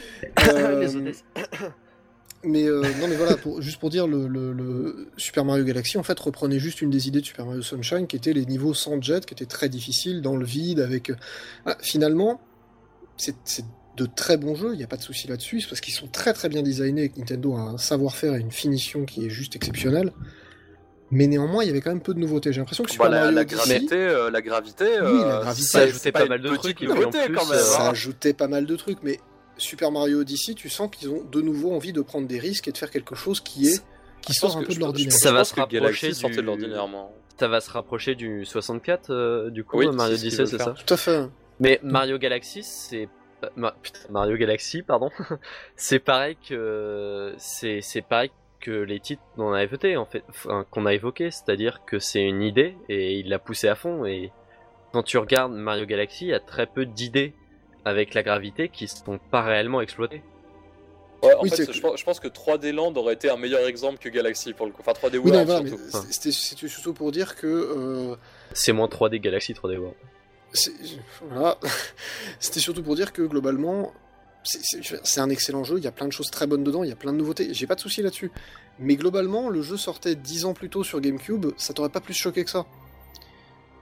Mais non, mais voilà, juste pour dire, le Super Mario Galaxy en fait reprenait juste une des idées de Super Mario Sunshine, qui était les niveaux sans jet, qui étaient très difficiles dans le vide. Avec finalement, c'est de très bons jeux, il n'y a pas de souci là-dessus, c'est parce qu'ils sont très très bien designés et que Nintendo a un savoir-faire et une finition qui est juste exceptionnelle. Mais néanmoins, il y avait quand même peu de nouveautés. J'ai l'impression que Super Mario la Odyssey... gravité, ça ajoutait pas mal de trucs. Ça ajoutait pas mal de trucs, mais Super Mario Odyssey, tu sens qu'ils ont de nouveau envie de prendre des risques et de faire quelque chose qui sort un peu de l'ordinaire. Ça va se rapprocher de l'ordinaire, moi. Ça va se rapprocher du 64, du coup, Mario Odyssey, c'est ça? Tout à fait. Mais Mario Galaxy, Mario Galaxy, pardon. c'est pareil que les titres qu'on a évoqués, c'est-à-dire que c'est une idée et il l'a poussé à fond. Et quand tu regardes Mario Galaxy, il y a très peu d'idées avec la gravité qui sont pas réellement exploitées. Ouais, je pense que 3D Land aurait été un meilleur exemple que Galaxy pour le coup. Enfin, 3D World surtout. C'était surtout pour dire que... C'est moins 3D Galaxy, 3D World. Voilà. C'était surtout pour dire que globalement, c'est un excellent jeu, il y a plein de choses très bonnes dedans, il y a plein de nouveautés, j'ai pas de soucis là-dessus. Mais globalement, le jeu sortait 10 ans plus tôt sur GameCube, ça t'aurait pas plus choqué que ça.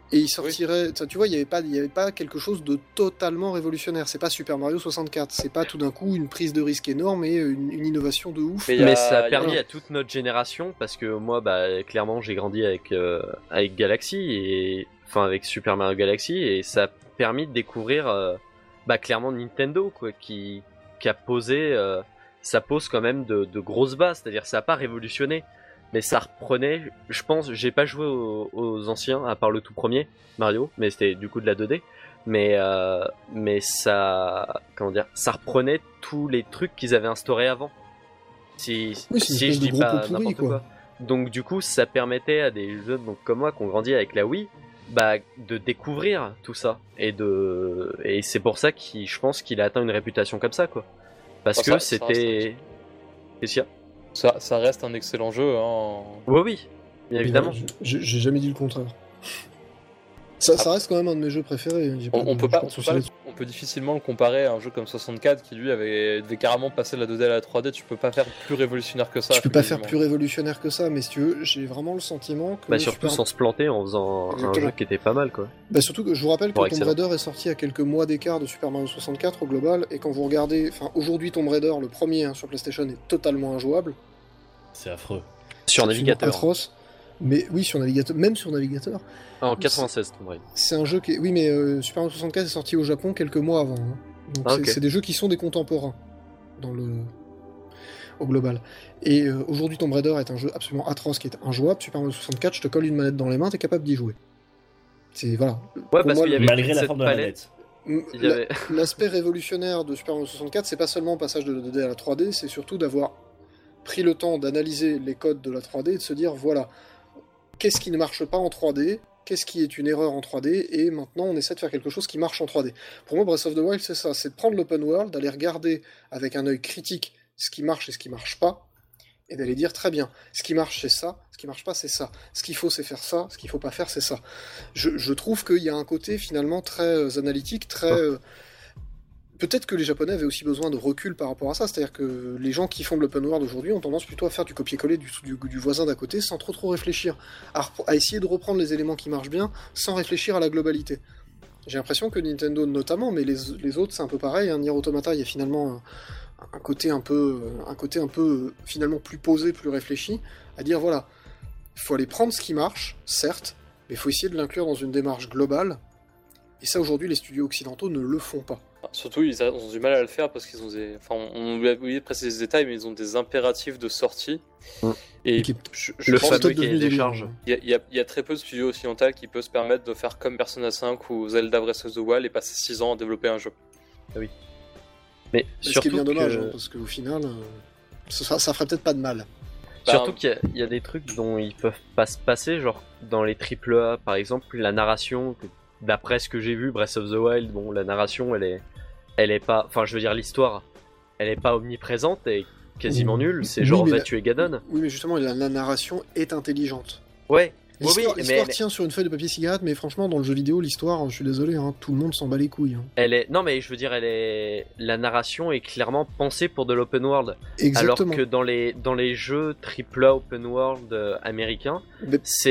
Et il sortirait, tu vois, il y avait pas quelque chose de totalement révolutionnaire. C'est pas Super Mario 64, c'est pas tout d'un coup une prise de risque énorme et une innovation de ouf. Mais ça a permis à toute notre génération, parce que moi, clairement, j'ai grandi avec Galaxy avec Super Mario Galaxy, et ça a permis de découvrir, clairement Nintendo, quoi, qui a posé, ça pose quand même de grosses bases, c'est-à-dire ça a pas révolutionné. Mais ça reprenait, je pense, j'ai pas joué aux anciens, à part le tout premier, Mario, mais c'était du coup de la 2D. Mais ça, ça reprenait tous les trucs qu'ils avaient instaurés avant. Si je dis pas n'importe quoi. Donc du coup, ça permettait à des jeunes comme moi, qui ont grandi avec la Wii, de découvrir tout ça. Et c'est pour ça je pense qu'il a atteint une réputation comme ça, quoi. Parce que c'était... Qu'est-ce qu'il y a ? Ça reste un excellent jeu. Hein. Oui, bien évidemment. J'ai jamais dit le contraire. Ça reste quand même un de mes jeux préférés. On peut difficilement le comparer à un jeu comme 64 qui lui devait carrément passer de la 2D à la 3D. Tu peux pas faire plus révolutionnaire que ça. Tu peux pas faire plus révolutionnaire que ça, mais si tu veux, j'ai vraiment le sentiment que... surtout sans se planter en faisant un jeu qui était pas mal, quoi. Surtout que je vous rappelle que Tomb Raider est sorti à quelques mois d'écart de Super Mario 64 au global, et quand vous regardez... aujourd'hui Tomb Raider, le premier sur PlayStation, est totalement injouable. C'est affreux. Sur navigateur. Atroce. Mais oui, sur navigateur, même sur navigateur. En 96, Tomb Raider. C'est un jeu qui... Oui, mais Super Mario 64 est sorti au Japon quelques mois avant. Hein. Donc c'est des jeux qui sont des contemporains au global. Et aujourd'hui, Tomb Raider est un jeu absolument atroce qui est injouable. Super Mario 64, je te colle une manette dans les mains, t'es capable d'y jouer. C'est voilà. Ouais, parce qu'il y avait malgré la forme de la manette. L'aspect révolutionnaire de Super Mario 64, c'est pas seulement le passage de la 2D à la 3D, c'est surtout d'avoir pris le temps d'analyser les codes de la 3D et de se dire voilà, qu'est-ce qui ne marche pas en 3D, qu'est-ce qui est une erreur en 3D, et maintenant on essaie de faire quelque chose qui marche en 3D. Pour moi, Breath of the Wild, c'est ça, c'est de prendre l'open world, d'aller regarder avec un œil critique ce qui marche et ce qui marche pas, et d'aller dire très bien, ce qui marche c'est ça, ce qui marche pas c'est ça, ce qu'il faut c'est faire ça, ce qu'il faut pas faire c'est ça. Je trouve qu'il y a un côté finalement très analytique, très... Peut-être que les Japonais avaient aussi besoin de recul par rapport à ça, c'est-à-dire que les gens qui font de l'open world aujourd'hui ont tendance plutôt à faire du copier-coller du voisin d'à côté sans trop réfléchir, à essayer de reprendre les éléments qui marchent bien sans réfléchir à la globalité. J'ai l'impression que Nintendo notamment, mais les autres c'est un peu pareil, hein. Nier Automata, il y a finalement un côté un peu finalement plus posé, plus réfléchi, à dire voilà, il faut aller prendre ce qui marche, certes, mais il faut essayer de l'inclure dans une démarche globale, et ça aujourd'hui les studios occidentaux ne le font pas. Surtout, ils ont du mal à le faire parce qu'ils ont des... on a oublié de préciser les détails, mais ils ont des impératifs de sortie. Et le fameux cahier des charges. Il y a très peu de studios occidentaux qui peuvent se permettre de faire comme Persona 5 ou Zelda Breath of the Wild et passer 6 ans à développer un jeu. Ah oui. Mais ce qui est bien dommage, hein, parce qu'au final, ça ferait peut-être pas de mal. Surtout qu'il y a des trucs dont ils peuvent pas se passer, genre dans les AAA, par exemple, la narration... D'après ce que j'ai vu, Breath of the Wild, bon, la narration, elle est pas, enfin, je veux dire, l'histoire, elle est pas omniprésente et quasiment nulle. C'est genre, va tuer Ganon. Oui, mais justement, la narration est intelligente. Ouais. L'histoire tient sur une feuille de papier cigarette, mais franchement, dans le jeu vidéo, l'histoire, je suis désolé, hein, tout le monde s'en bat les couilles. Hein. Non, mais je veux dire, la narration est clairement pensée pour de l'open world. Exactement. Alors que dans les jeux AAA open world américains, c'est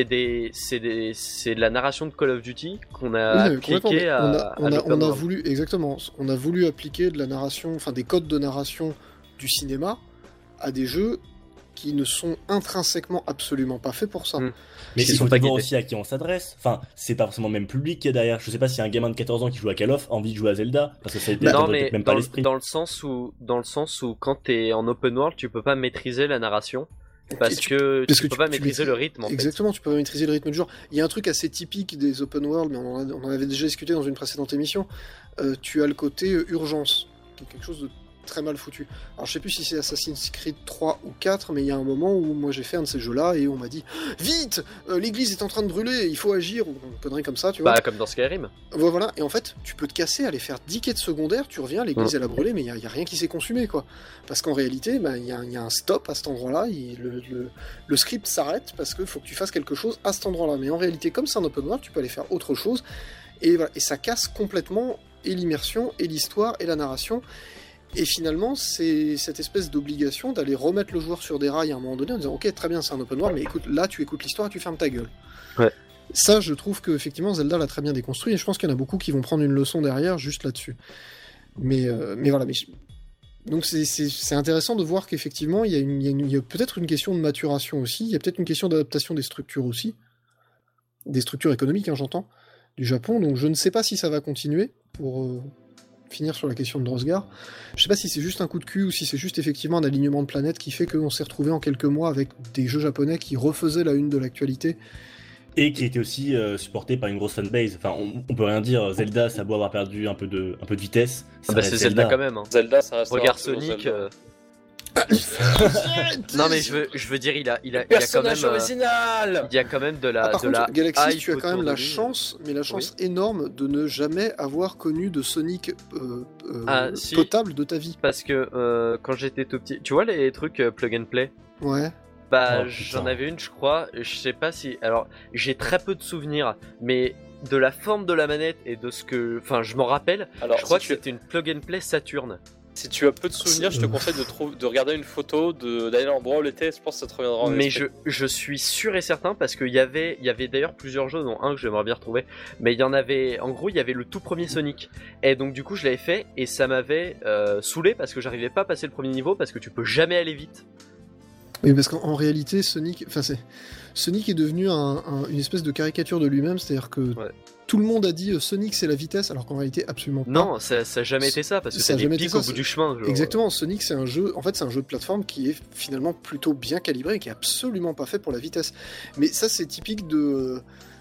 de la narration de Call of Duty qu'on a appliqué à l'open world. Exactement. On a voulu appliquer de la narration, enfin des codes de narration du cinéma à des jeux qui ne sont intrinsèquement absolument pas faits pour ça. Mais il faut voir aussi à qui on s'adresse. Enfin, c'est pas forcément le même public qui est derrière. Je sais pas si un gamin de 14 ans qui joue à Call of a envie de jouer à Zelda, parce que ça ne même pas l'esprit. Dans le sens où quand t'es en open world, tu peux pas maîtriser la narration. Parce que tu peux pas maîtriser le rythme, en fait. Exactement, tu peux pas maîtriser le rythme du genre. Il y a un truc assez typique des open world, mais on en avait déjà discuté dans une précédente émission. Tu as le côté urgence, qui est quelque chose de très mal foutu. Alors je sais plus si c'est Assassin's Creed 3 ou 4, mais il y a un moment où moi j'ai fait un de ces jeux-là et on m'a dit vite, l'église est en train de brûler, il faut agir, ou une connerie comme ça, tu vois. Bah comme dans Skyrim. Voilà, et en fait, tu peux te casser, aller faire 10 quêtes secondaires, tu reviens, l'église elle a brûlé, mais il y a rien qui s'est consumé, quoi. Parce qu'en réalité, il y a un stop à cet endroit-là, le script s'arrête parce qu'il faut que tu fasses quelque chose à cet endroit-là. Mais en réalité, comme c'est un open world, tu peux aller faire autre chose, et voilà, et ça casse complètement et l'immersion, et l'histoire, et la narration. Et finalement, c'est cette espèce d'obligation d'aller remettre le joueur sur des rails à un moment donné en disant ok, très bien, c'est un open world, mais écoute, là tu écoutes l'histoire et tu fermes ta gueule. Ouais. Ça, je trouve que effectivement Zelda l'a très bien déconstruit, et je pense qu'il y en a beaucoup qui vont prendre une leçon derrière juste là-dessus. Mais voilà. Donc c'est intéressant de voir qu'effectivement il y a peut-être une question de maturation aussi, il y a peut-être une question d'adaptation des structures aussi, des structures économiques, hein, j'entends, du Japon. Donc je ne sais pas si ça va continuer pour finir sur la question de Drosgar. Je sais pas si c'est juste un coup de cul ou si c'est juste effectivement un alignement de planètes qui fait qu'on s'est retrouvé en quelques mois avec des jeux japonais qui refaisaient la une de l'actualité. Et qui était aussi supporté par une grosse fanbase. Enfin, on peut rien dire. Zelda, ça a beau avoir perdu un peu de vitesse. Ça Bah reste c'est Zelda quand même. Hein. Zelda, ça reste. Regarde Sonic. Non mais je veux dire il a quand même original. il y a quand même de la par contre, Galaxy, hype tu as quand même autour la de lui. chance, mais la chance énorme de ne jamais avoir connu de Sonic Si. potable de ta vie. Parce que quand j'étais tout petit, tu vois les trucs plug and play. Ouais. Bah Oh, j'en putain. avais une je crois, je sais pas si alors j'ai très peu de souvenirs mais de la forme de la manette et de ce que enfin je m'en rappelle, Alors, je crois si que tu- c'était une plug and play Saturn. Si tu as peu de souvenirs, je te conseille de regarder une photo d'aller à l'endroit où elle était. Je pense que ça te reviendra en Mais esprit. je suis sûr et certain parce qu'il y avait d'ailleurs plusieurs jeux, dont un que j'aimerais bien retrouver. Mais il y en avait, en gros, il y avait le tout premier Sonic. Et donc du coup, je l'avais fait et ça m'avait saoulé parce que j'arrivais pas à passer le premier niveau parce que tu peux jamais aller vite. Oui, parce qu'en réalité, Sonic est devenu une espèce de caricature de lui-même, c'est-à-dire que Ouais. tout le monde a dit Sonic c'est la vitesse, alors qu'en réalité absolument pas. Non, ça a jamais été ça parce que Ça t'as a des jamais été pics ça, au bout du chemin. Genre. Exactement, Sonic c'est un jeu de plateforme qui est finalement plutôt bien calibré et qui est absolument pas fait pour la vitesse. Mais ça c'est typique de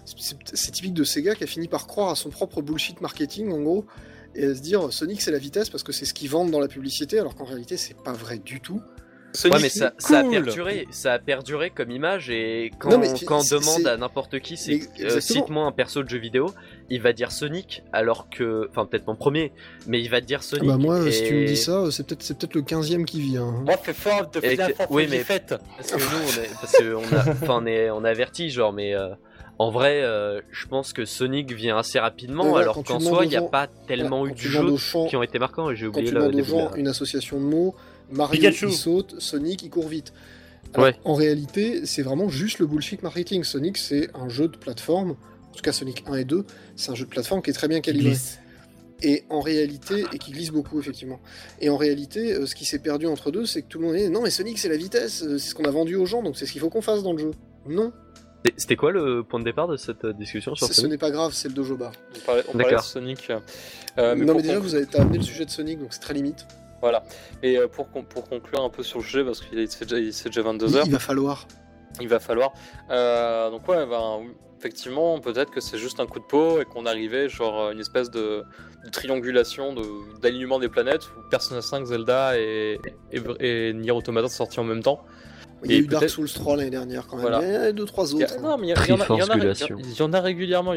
Sega qui a fini par croire à son propre bullshit marketing en gros et à se dire Sonic c'est la vitesse parce que c'est ce qu'ils vendent dans la publicité alors qu'en réalité c'est pas vrai du tout. Sonic, Ouais, mais ça a perduré comme image et quand Non, mais on c'est- demande c'est- à n'importe qui, c'est Exactement. cite-moi un perso de jeu vidéo, il va dire Sonic alors que, enfin peut-être mon premier, mais il va te dire Ah Sonic. bah moi et... si tu me dis ça c'est peut-être le 15e qui vient. Hein. Moi, fais fort de Et faire que- oui, mais- fête. Parce que nous, on a averti, genre, mais en vrai, je pense que Sonic vient assez rapidement, Ouais, alors quand tu qu'en demandes soi, aux il n'y a gens- pas tellement Quand eu de tu demandes jeux aux gens- qui ont été marquants, et j'ai Quand oublié tu le demandes aux début. gens une association de mots, Mario Pikachu. il saute, Sonic il court vite. Alors, Ouais. en réalité, c'est vraiment juste le bullshit marketing. Sonic, c'est un jeu de plateforme, en tout cas Sonic 1 et 2, c'est un jeu de plateforme qui est très bien Qui calibré. glisse. Et en réalité, et qui glisse beaucoup, effectivement. Et en réalité, ce qui s'est perdu entre deux, c'est que tout le monde dit non, mais Sonic, c'est la vitesse, c'est ce qu'on a vendu aux gens, donc c'est ce qu'il faut qu'on fasse dans le jeu. Non, C'était quoi le point de départ de cette discussion sur ce Sonic n'est pas grave, c'est le dojo bar. On parlait de D'accord. Sonic. Non, pour mais déjà, t'as amené le sujet de Sonic, donc c'est très limite. Voilà. Et pour conclure un peu sur le sujet, parce qu'il c'est déjà 22 Oui, heures, il va falloir. il va falloir. Donc ouais, oui, effectivement, peut-être que c'est juste un coup de peau et qu'on arrivait genre une espèce de triangulation, d'alignement des planètes où Persona 5, Zelda et Nier Automata sont sortis en même temps. Il y a Et eu Dark peut-être- Souls 3 l'année dernière quand même. Voilà. Il y en a 2-3 Il y a- autres. non, mais il y en a régulièrement.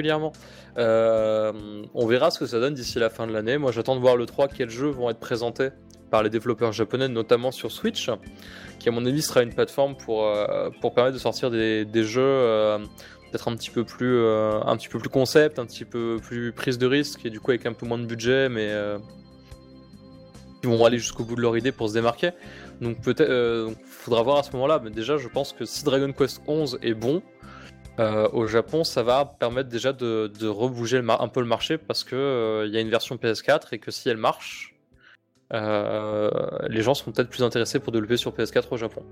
On verra ce que ça donne d'ici la fin de l'année. Moi, j'attends de voir le 3, quels jeux vont être présentés par les développeurs japonais, notamment sur Switch, qui à mon avis sera une plateforme pour permettre de sortir des jeux peut-être un petit peu plus concept, un petit peu plus prise de risque, et du coup avec un peu moins de budget, mais qui vont aller jusqu'au bout de leur idée pour se démarquer. Donc peut-être, faudra voir à ce moment-là. Mais déjà, je pense que si Dragon Quest 11 est bon, au Japon, ça va permettre déjà de rebouger un peu le marché parce que il y a une version PS4 et que si elle marche, les gens seront peut-être plus intéressés pour développer sur PS4 au Japon.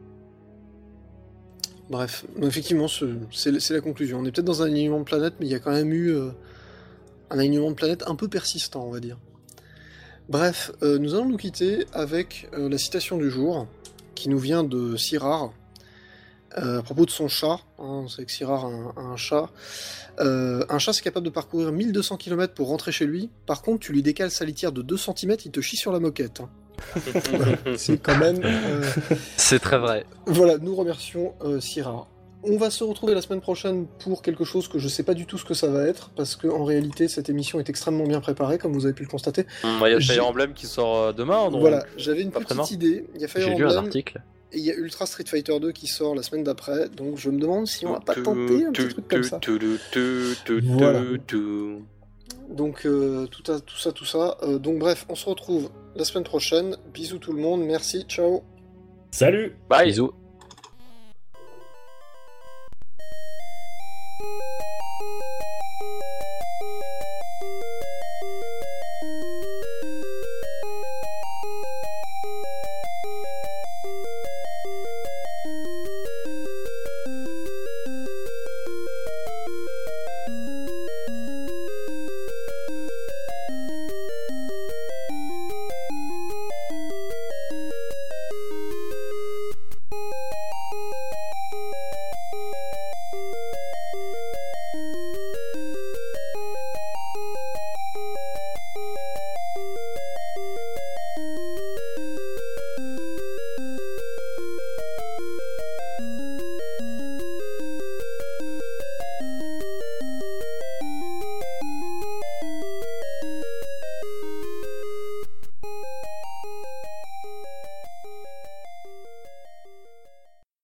Bref, donc, effectivement, c'est la conclusion. On est peut-être dans un alignement de planète, mais il y a quand même eu un alignement de planète un peu persistant, on va dire. Bref, nous allons nous quitter avec la citation du jour, qui nous vient de Sirard, à propos de son chat. Hein, on sait que Sirard a un chat. Un chat, c'est capable de parcourir 1200 km pour rentrer chez lui. Par contre, tu lui décales sa litière de 2 cm, il te chie sur la moquette. Hein. C'est quand même... C'est très vrai. Voilà, nous remercions Syrah. On va se retrouver la semaine prochaine pour quelque chose que je sais pas du tout ce que ça va être, parce que en réalité cette émission est extrêmement bien préparée, comme vous avez pu le constater. Il y a J'ai- Fire Emblem qui sort demain. Donc... Voilà, j'avais une après-demain. petite idée. Il y a Fire J'ai lu un Emblem article. et il y a Ultra Street Fighter 2 qui sort la semaine d'après, donc je me demande si on va pas tenter un petit truc comme ça. Voilà. Donc tout ça. Donc bref, on se retrouve la semaine prochaine. Bisous tout le monde, merci, ciao. Salut! Bye. Bisous.